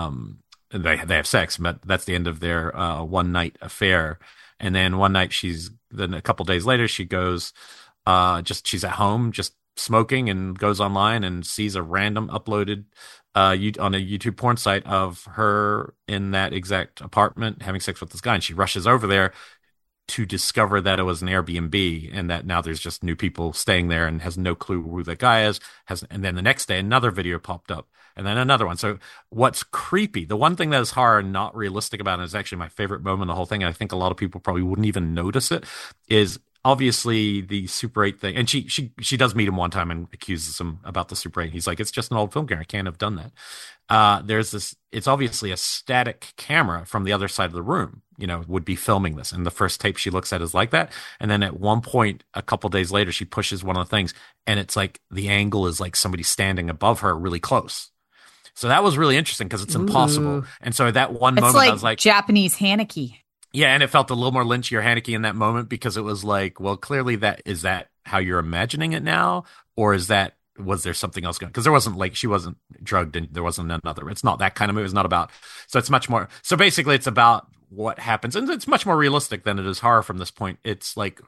have sex, but that's the end of their one night affair. And then one night then a couple days later she goes, she's at home just smoking and goes online and sees a random uploaded on a YouTube porn site of her in that exact apartment having sex with this guy, and she rushes over there to discover that it was an Airbnb and that now there's just new people staying there and has no clue who the guy is. And then the next day another video popped up and then another one. So what's creepy, the one thing that is horror and not realistic about it is actually my favorite moment in the whole thing, and I think a lot of people probably wouldn't even notice it, is obviously the Super 8 thing. And she does meet him one time and accuses him about the Super 8. He's like, it's just an old film camera. I can't have done that. There's this, it's obviously a static camera from the other side of the room, would be filming this. And the first tape she looks at is like that. And then at one point, a couple days later, she pushes one of the things and it's like the angle is like somebody standing above her really close. So that was really interesting because it's impossible. And so at that one moment, I was like, Japanese Haneke. Yeah, and it felt a little more Lynch or Haneke in that moment because it was like, well, clearly is that how you're imagining it now? Or was there something else going on? Because there wasn't she wasn't drugged and there wasn't another. It's not that kind of movie. It's not about, so it's much more, so basically it's about what happens. And it's much more realistic than it is horror from this point. It's like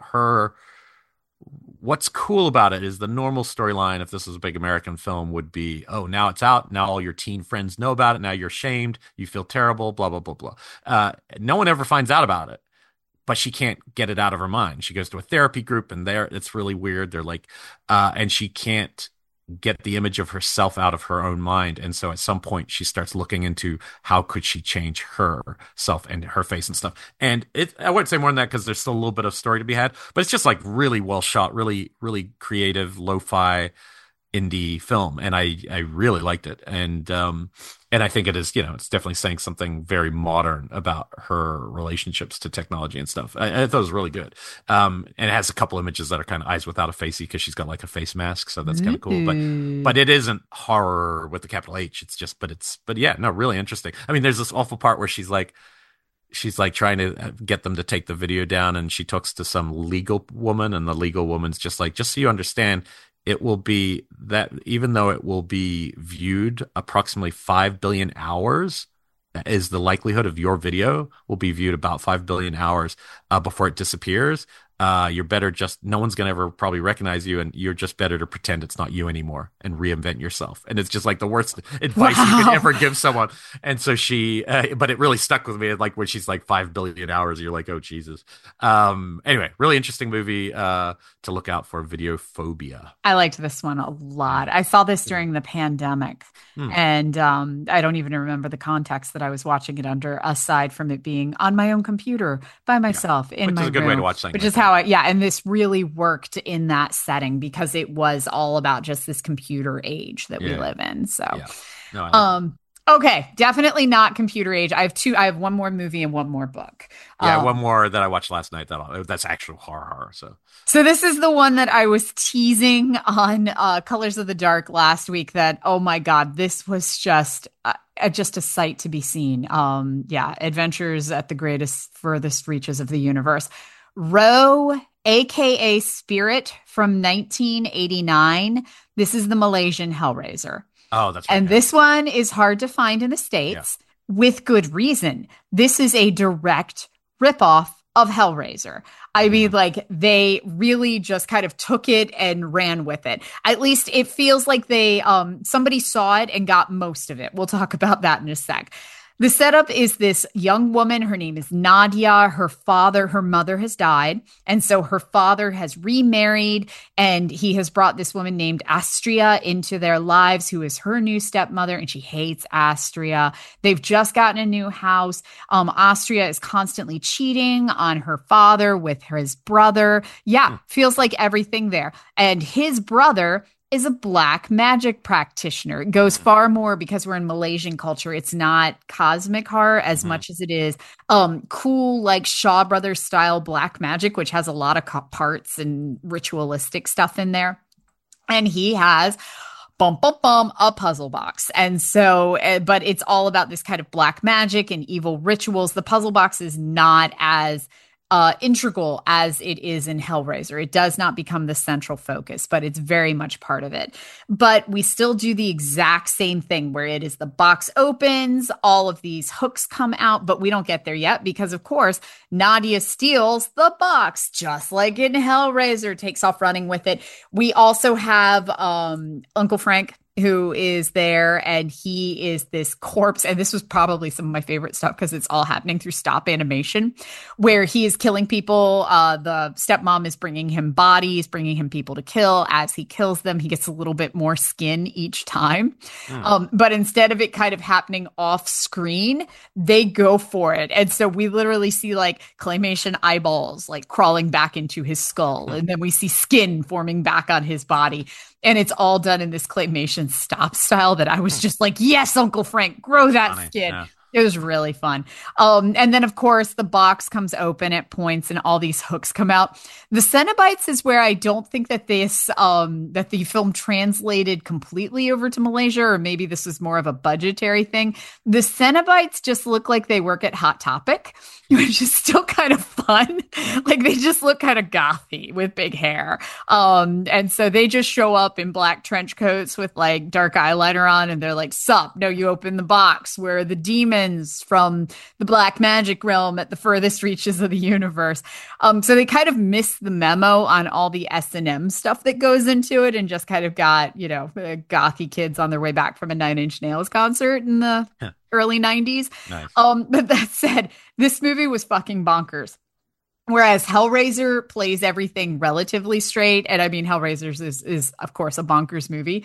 what's cool about it is the normal storyline, if this was a big American film, would be, oh, now it's out. Now all your teen friends know about it. Now you're shamed. You feel terrible, blah, blah, blah, blah. No one ever finds out about it, but she can't get it out of her mind. She goes to a therapy group and it's really weird. They're like, and she can't get the image of herself out of her own mind. And so at some point she starts looking into how could she change herself and her face and stuff. And I wouldn't say more than that because there's still a little bit of story to be had, but it's just like really well shot, really, really creative, lo-fi indie film. And I really liked it. And I think it is, it's definitely saying something very modern about her relationships to technology and stuff. I thought it was really good. And it has a couple images that are kind of eyes without a facey because she's got like a face mask. So that's kind of cool. But it isn't horror with the capital H. It's just, but yeah, no, really interesting. I mean, there's this awful part where she's like trying to get them to take the video down, and she talks to some legal woman, and the legal woman's just like, just so you understand, it will be that even though it will be viewed approximately 5 billion hours, that is the likelihood of your video will be viewed about 5 billion hours before it disappears. You're better no one's going to ever probably recognize you, and you're just better to pretend it's not you anymore and reinvent yourself. And it's just like the worst advice you could ever give someone. And so but it really stuck with me, like when she's like 5 billion hours, you're like, oh, Jesus. Anyway, really interesting movie to look out for, Videophobia. I liked this one a lot. I saw this during the pandemic, and I don't even remember the context that I was watching it under, aside from it being on my own computer by myself in my room. Which is a good way to watch something. Which is how and this really worked in that setting because it was all about just this computer age that we live in. So, no, okay, definitely not computer age. I have one more movie and one more book. One more that I watched last night. That's actual horror. So this is the one that I was teasing on Colors of the Dark last week. That, oh my God, this was just a sight to be seen. Adventures at the greatest, furthest reaches of the universe. Ro, aka Spirit, from 1989. This is the Malaysian Hellraiser. Oh, that's right. And this one is hard to find in the States with good reason. This is a direct ripoff of Hellraiser. I mean, like, they really just kind of took it and ran with it. At least it feels like somebody saw it and got most of it. We'll talk about that in a sec. The setup is this young woman. Her name is Nadia. Her mother has died. And so her father has remarried, and he has brought this woman named Astria into their lives, who is her new stepmother, and she hates Astria. They've just gotten a new house. Astria is constantly cheating on her father with his brother. Feels like everything there. And his brother is a black magic practitioner. It goes far more because we're in Malaysian culture. It's not cosmic horror as much as it is cool, like Shaw Brothers style black magic, which has a lot of parts and ritualistic stuff in there. And he has a puzzle box. And so, but it's all about this kind of black magic and evil rituals. The puzzle box is not as integral as it is in Hellraiser. It does not become the central focus, but it's very much part of it. But we still do the exact same thing where it is the box opens, all of these hooks come out, but we don't get there yet because, of course, Nadia steals the box, just like in Hellraiser, takes off running with it. We also have Uncle Frank, who is there, and he is this corpse. And this was probably some of my favorite stuff because it's all happening through stop animation, where he is killing people. The stepmom is bringing him bodies, bringing him people to kill. As he kills them, he gets a little bit more skin each time. But instead of it kind of happening off screen, they go for it. And so we literally see like claymation eyeballs like crawling back into his skull. And then we see skin forming back on his body. And it's all done in this claymation stop style that I was just like, yes, Uncle Frank, grow that skin. Yeah. It was really fun. And then, of course, the box comes open at points and all these hooks come out. The Cenobites is where I don't think that that the film translated completely over to Malaysia, or maybe this was more of a budgetary thing. The Cenobites just look like they work at Hot Topic, which is still kind of fun. Like, they just look kind of gothy with big hair. And so they just show up in black trench coats with like dark eyeliner on, and they're like, sup, no, you open the box where the demons from the black magic realm at the furthest reaches of the universe. So they kind of missed the memo on all the S&M stuff that goes into it, and just kind of got, gothy kids on their way back from a Nine Inch Nails concert in the early 90s. Nice. But that said, this movie was fucking bonkers. Whereas Hellraiser plays everything relatively straight. And I mean, Hellraiser is of course a bonkers movie.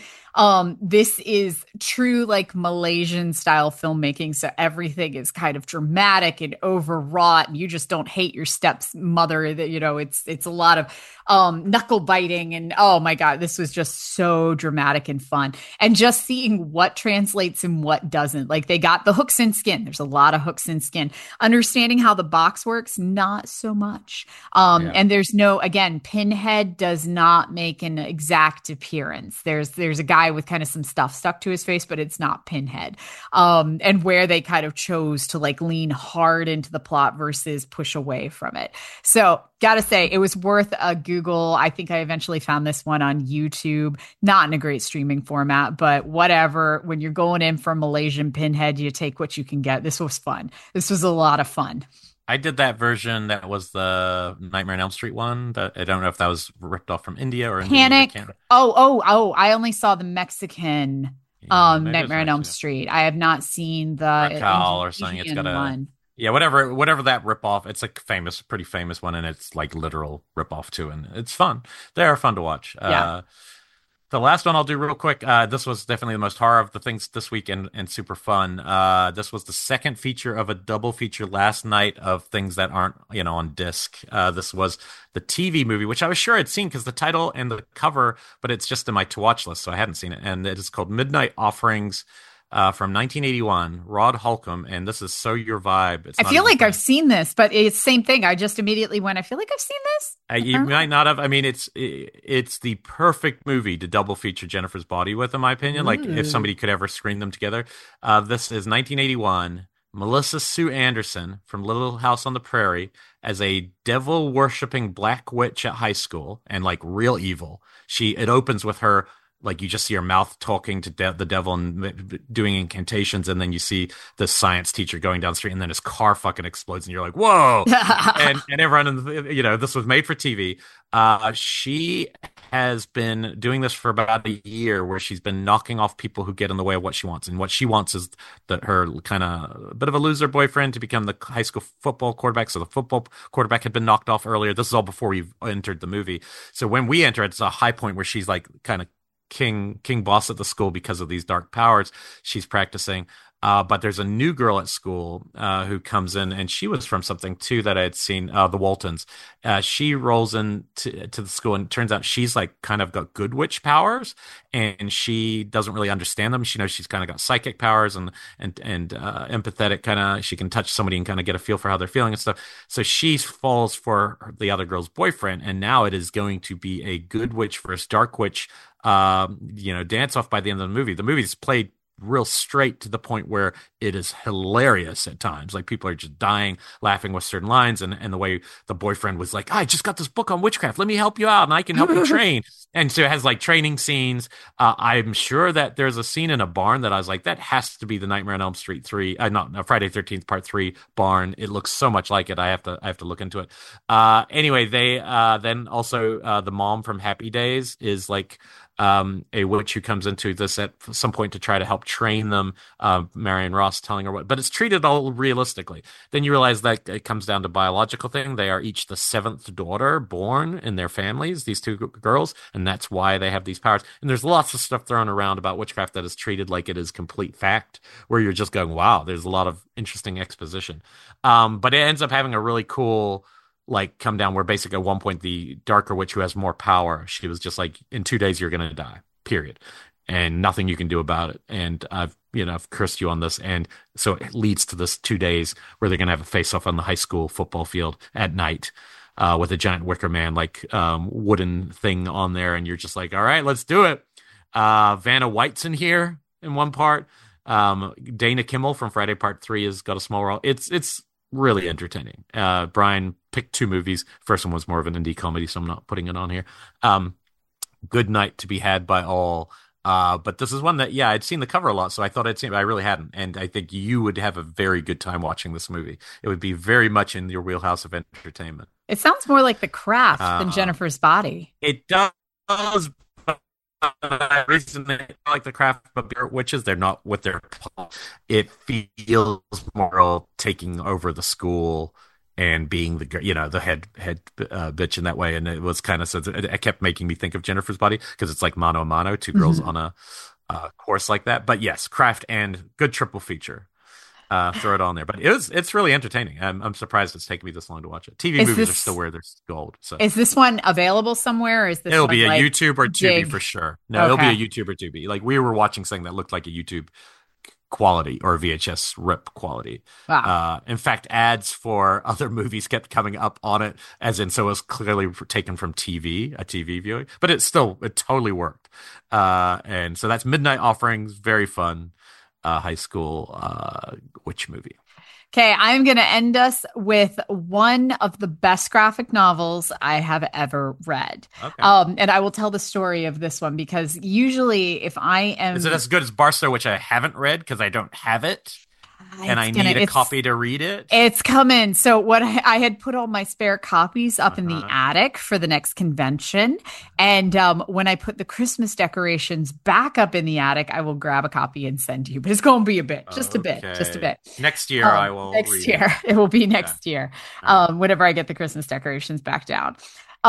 This is true like Malaysian style filmmaking. So everything is kind of dramatic and overwrought, and you just don't hate your stepmother. That, you know, it's a lot of knuckle biting, and oh my God, this was just so dramatic and fun. And just seeing what translates and what doesn't. Like, they got the hooks in skin. There's a lot of hooks in skin. Understanding how the box works, not so much. And there's no, again, Pinhead does not make an exact appearance. There's a guy with kind of some stuff stuck to his face, but it's not Pinhead. And where they kind of chose to like lean hard into the plot versus push away from it. So gotta say, it was worth a Google. I think I eventually found this one on YouTube, not in a great streaming format, but whatever. When you're going in for Malaysian Pinhead, you take what you can get. This was fun. This was a lot of fun. I did that version that was the Nightmare on Elm Street one. I don't know if that was ripped off from India or Panic. Oh! I only saw the Mexican Nightmare on Elm Street. I have not seen the Racal or something. It's got one. Yeah, whatever that ripoff. It's a pretty famous one, and it's like literal ripoff too, and it's fun. They are fun to watch. Yeah. The last one I'll do real quick. This was definitely the most horror of the things this week, and super fun. This was the second feature of a double feature last night of things that aren't, on disc. This was the TV movie, which I was sure I'd seen because the title and the cover, but it's just in my to watch list, so I hadn't seen it. And it is called Midnight Offerings. From 1981, Rod Holcomb, and this is so your vibe. I feel like I've seen this, but it's the same thing. I just immediately went, I feel like I've seen this. You might not have. I mean, it's the perfect movie to double feature Jennifer's Body with, in my opinion. Ooh. Like, if somebody could ever screen them together. This is 1981. Melissa Sue Anderson from Little House on the Prairie as a devil-worshipping black witch at high school, and like real evil. It opens with her. Like, you just see her mouth talking to the devil and doing incantations, and then you see the science teacher going down the street, and then his car fucking explodes, and you're like, whoa! and everyone, this was made for TV. She has been doing this for about a year, where she's been knocking off people who get in the way of what she wants. And what she wants is her kind of bit of a loser boyfriend to become the high school football quarterback. So the football quarterback had been knocked off earlier. This is all before we entered the movie. So when we enter, it's a high point where she's like kind of king boss at the school because of these dark powers she's practicing. But there's a new girl at school who comes in, and she was from something too that I had seen, the Waltons. She rolls into the school, and it turns out she's like kind of got good witch powers, and she doesn't really understand them. She knows she's kind of got psychic powers and empathetic, kind of, she can touch somebody and kind of get a feel for how they're feeling and stuff. So she falls for the other girl's boyfriend, and now it is going to be a good witch versus dark witch dance off by the end of the movie. The movie's played real straight to the point where it is hilarious at times. Like, people are just dying laughing with certain lines, and the way the boyfriend was like, I just got this book on witchcraft, let me help you out and I can help you train. And so it has like training scenes. I'm sure that there's a scene in a barn that I was like, that has to be the Nightmare on Elm Street 3, Friday 13th Part 3 barn. It looks so much like it. I have to look into it. Anyway, they then also the mom from Happy Days is like a witch who comes into this at some point to try to help train them, Marion Ross telling her what, but it's treated all realistically. Then you realize that it comes down to biological thing. They are each the seventh daughter born in their families, these two girls, and that's why they have these powers. And there's lots of stuff thrown around about witchcraft that is treated like it is complete fact, where you're just going, wow, there's a lot of interesting exposition. But it ends up having a really cool like come down where basically at one point the darker witch who has more power, she was just like, in 2 days you're going to die, period. And nothing you can do about it. And I've cursed you on this. And so it leads to this 2 days where they're going to have a face off on the high school football field at night, with a giant Wicker Man, like, wooden thing on there. And you're just like, all right, let's do it. Vanna White's in here in one part. Dana Kimmel from Friday Part 3 has got a small role. It's really entertaining. Brian picked two movies. First one was more of an indie comedy, so I'm not putting it on here. Good night to be had by all. But this is one that, I'd seen the cover a lot, so I thought I'd seen it, but I really hadn't. And I think you would have a very good time watching this movie. It would be very much in your wheelhouse of entertainment. It sounds more like The Craft than Jennifer's Body. It does. Reason they like The Craft, but witches, they're not with their plot. It feels more taking over the school and being the head bitch in that way. And it was kind of, so it kept making me think of Jennifer's Body, because it's like mano a mano, two girls on a course like that. But yes, Craft and good triple feature. Throw it on there, but it's really entertaining. I'm surprised it's taken me this long to watch it. TV movies are still where there's gold. So is this one available somewhere? Or is this it'll be a like YouTube or Tubi for sure. No, it'll be a YouTube or Tubi. Like, we were watching something that looked like a YouTube quality or VHS rip quality. Wow. In fact, ads for other movies kept coming up on it, as in, so it was clearly taken from TV, a TV viewing, but it totally worked. And so that's Midnight Offerings, very fun. High school witch movie. Okay, I'm going to end us with one of the best graphic novels I have ever read. Okay. And I will tell the story of this one, because usually if I am... Is it as good as Barstow, which I haven't read because I don't have it? And I need a copy to read it? It's coming. So what I had put all my spare copies up in the attic for the next convention. And when I put the Christmas decorations back up in the attic, I will grab a copy and send you. But it's going to be a bit, just a bit. Next year, I will next read year. It will be next year, whenever I get the Christmas decorations back down.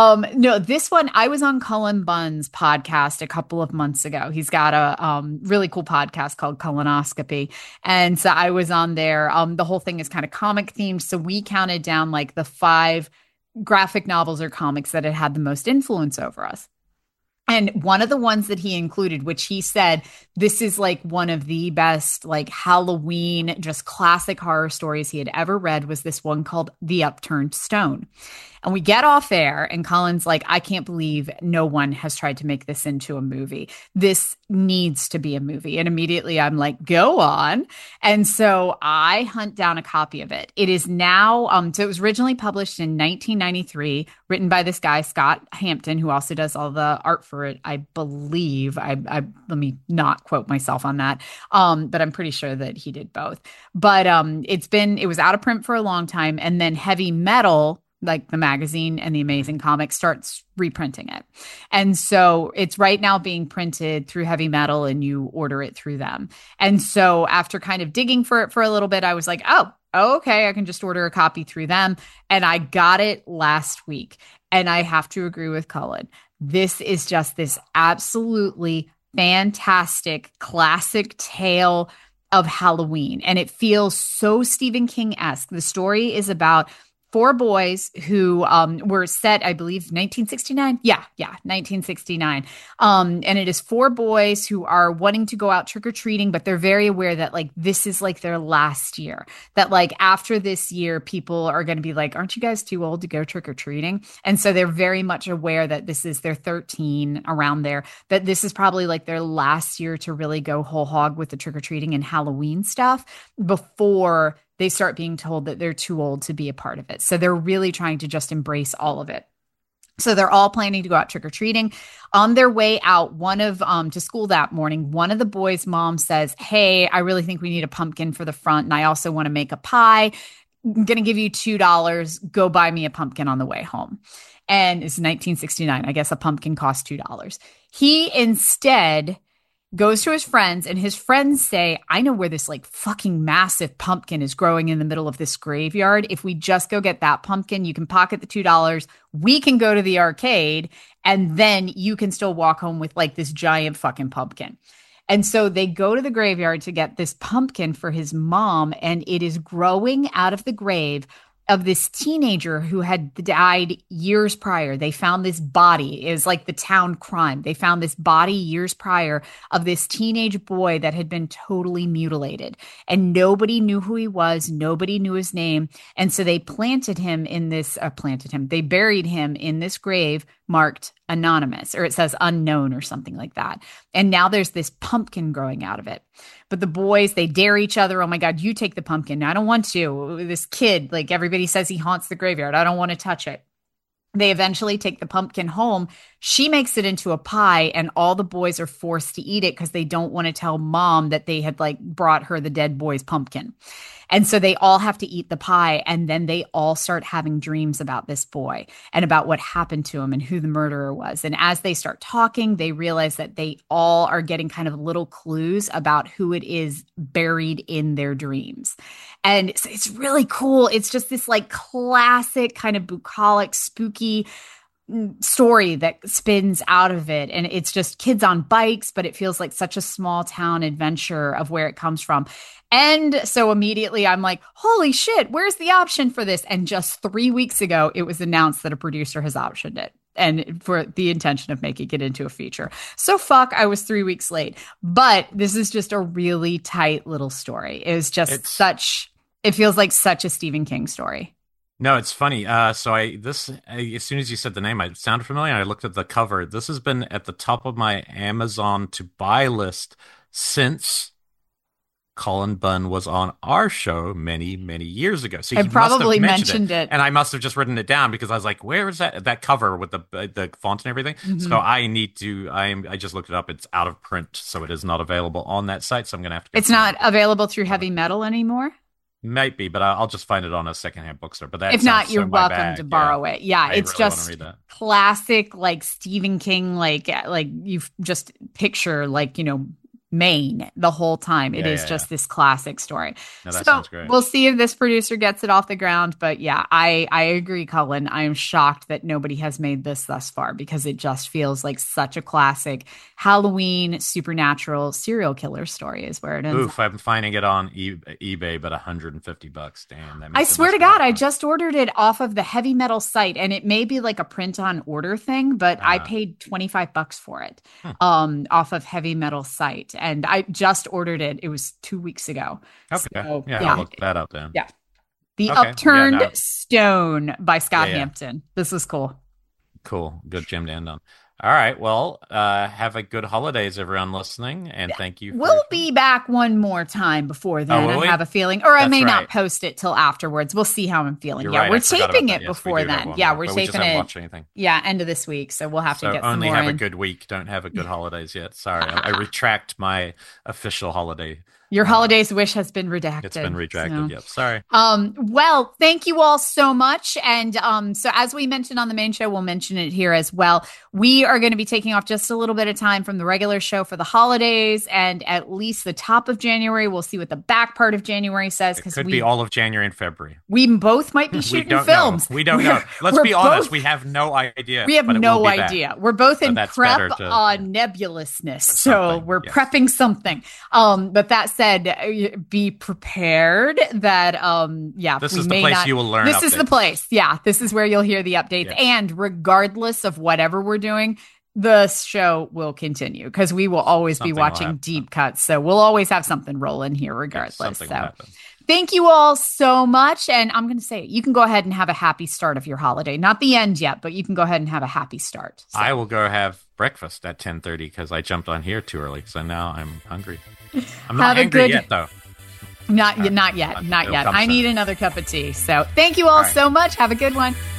No, this one, I was on Cullen Bunn's podcast a couple of months ago. He's got a really cool podcast called Colonoscopy. And so I was on there. The whole thing is kind of comic themed. So we counted down like the 5 graphic novels or comics that had the most influence over us. And one of the ones that he included, which he said, this is like one of the best, like Halloween, just classic horror stories he had ever read, was this one called The Upturned Stone. And we get off air and Colin's like, I can't believe no one has tried to make this into a movie. This needs to be a movie. And immediately I'm like, go on. And so I hunt down a copy of it. It is now, so it was originally published in 1993, written by this guy, Scott Hampton, who also does all the art for it, I believe. I let me not quote myself on that. But I'm pretty sure that he did both. But it was out of print for a long time. And then Heavy Metal, like the magazine and the Amazing Comics, starts reprinting it. And so it's right now being printed through Heavy Metal, and you order it through them. And so after kind of digging for it for a little bit, I was like, oh, okay, I can just order a copy through them. And I got it last week. And I have to agree with Cullen. This is just this absolutely fantastic classic tale of Halloween. And it feels so Stephen King-esque. The story is about 4 boys who were set, I believe, 1969. Yeah, 1969. And it is 4 boys who are wanting to go out trick-or-treating, but they're very aware that like this is like their last year. That like after this year, people are going to be like, aren't you guys too old to go trick-or-treating? And so they're very much aware that this is their 13 around there, that this is probably like their last year to really go whole hog with the trick-or-treating and Halloween stuff before they start being told that they're too old to be a part of it. So they're really trying to just embrace all of it. So they're all planning to go out trick-or-treating. On their way out, to school that morning, one of the boys' mom says, hey, I really think we need a pumpkin for the front, and I also want to make a pie. I'm going to give you $2. Go buy me a pumpkin on the way home. And it's 1969. I guess a pumpkin costs $2. He instead goes to his friends, and his friends say, I know where this like fucking massive pumpkin is growing in the middle of this graveyard. If we just go get that pumpkin, you can pocket the $2. We can go to the arcade, and then you can still walk home with like this giant fucking pumpkin. And so they go to the graveyard to get this pumpkin for his mom, and it is growing out of the grave of this teenager who had died years prior. They found this body. It was like the town crime. They found this body years prior of this teenage boy that had been totally mutilated. And nobody knew who he was. Nobody knew his name. And so they they buried him in this grave marked anonymous, or it says unknown or something like that. And now there's this pumpkin growing out of it. But the boys, they dare each other. Oh my God, you take the pumpkin. I don't want to. This kid, like everybody says he haunts the graveyard. I don't want to touch it. They eventually take the pumpkin home. She makes it into a pie, and all the boys are forced to eat it because they don't want to tell mom that they had like brought her the dead boy's pumpkin. And so they all have to eat the pie. And then they all start having dreams about this boy and about what happened to him and who the murderer was. And as they start talking, they realize that they all are getting kind of little clues about who it is buried in their dreams. And it's really cool. It's just this like classic kind of bucolic, spooky story that spins out of it. And it's just kids on bikes, but it feels like such a small town adventure of where it comes from. And so immediately I'm like, holy shit, where's the option for this? And just 3 weeks ago, it was announced that a producer has optioned it and for the intention of making it into a feature. So fuck, I was 3 weeks late. But this is just a really tight little story. It was just it feels like such a Stephen King story. No, it's funny. As soon as you said the name, it sounded familiar. I looked at the cover. This has been at the top of my Amazon to buy list since Cullen Bunn was on our show many, many years ago. So I probably mentioned it. And I must have just written it down because I was like, where is that cover with the font and everything? Mm-hmm. So I just looked it up. It's out of print, so it is not available on that site. So I'm going to have to. It's not available through Heavy Metal anymore? Might be, but I'll just find it on a secondhand bookstore. But if not, you're welcome to borrow it. Yeah, it's really just classic, like Stephen King, like you just picture, like, you know, Maine the whole time. It is just this classic story. No, that sounds great. We'll see if this producer gets it off the ground. But yeah, I agree, Cullen. I am shocked that nobody has made this thus far because it just feels like such a classic Halloween supernatural serial killer story is where it ends. Oof, I'm finding it on eBay, but $150. Damn, I swear to God, I just ordered it off of the Heavy Metal site, and it may be like a print on order thing, but I paid $25 for it off of Heavy Metal site. And I just ordered it. It was 2 weeks ago. Okay. So, I'll look that up then. Yeah. The Upturned Stone by Scott Hampton. This is cool. Cool. Good gem to end on. All right. Well, have a good holidays, everyone listening. And thank you. We'll be back one more time before then. I have a feeling. Or I may not post it till afterwards. We'll see how I'm feeling. You're yeah, right. we're taping it before then. Yeah, we're taping it. Watched anything. Yeah, end of this week. So we'll have to get some more. Only have a good week. Don't have a good holidays yet. Sorry. I retract my official holiday. Your holidays wish has been redacted. It's been retracted. Yep. Sorry. Well, thank you all so much. And so as we mentioned on the main show, we'll mention it here as well. We are going to be taking off just a little bit of time from the regular show for the holidays and at least the top of January. We'll see what the back part of January says. It could be all of January and February. We both might be shooting films. We don't know. Let's be honest. We have no idea. We have no idea. We're both in prep on nebulousness. So we're prepping something. But that said, be prepared that this is the place you will learn. This is the place. Yeah, this is where you'll hear the updates. Yes. And regardless of whatever we're doing, the show will continue because we will always be watching deep cuts. So we'll always have something rolling here regardless. So thank you all so much. And I'm going to say, you can go ahead and have a happy start of your holiday. Not the end yet, but you can go ahead and have a happy start. So. I will go have breakfast at 10:30 because I jumped on here too early. So now I'm hungry. I'm not hungry yet, though. Not yet. I need another cup of tea. So thank you all so much. Have a good one.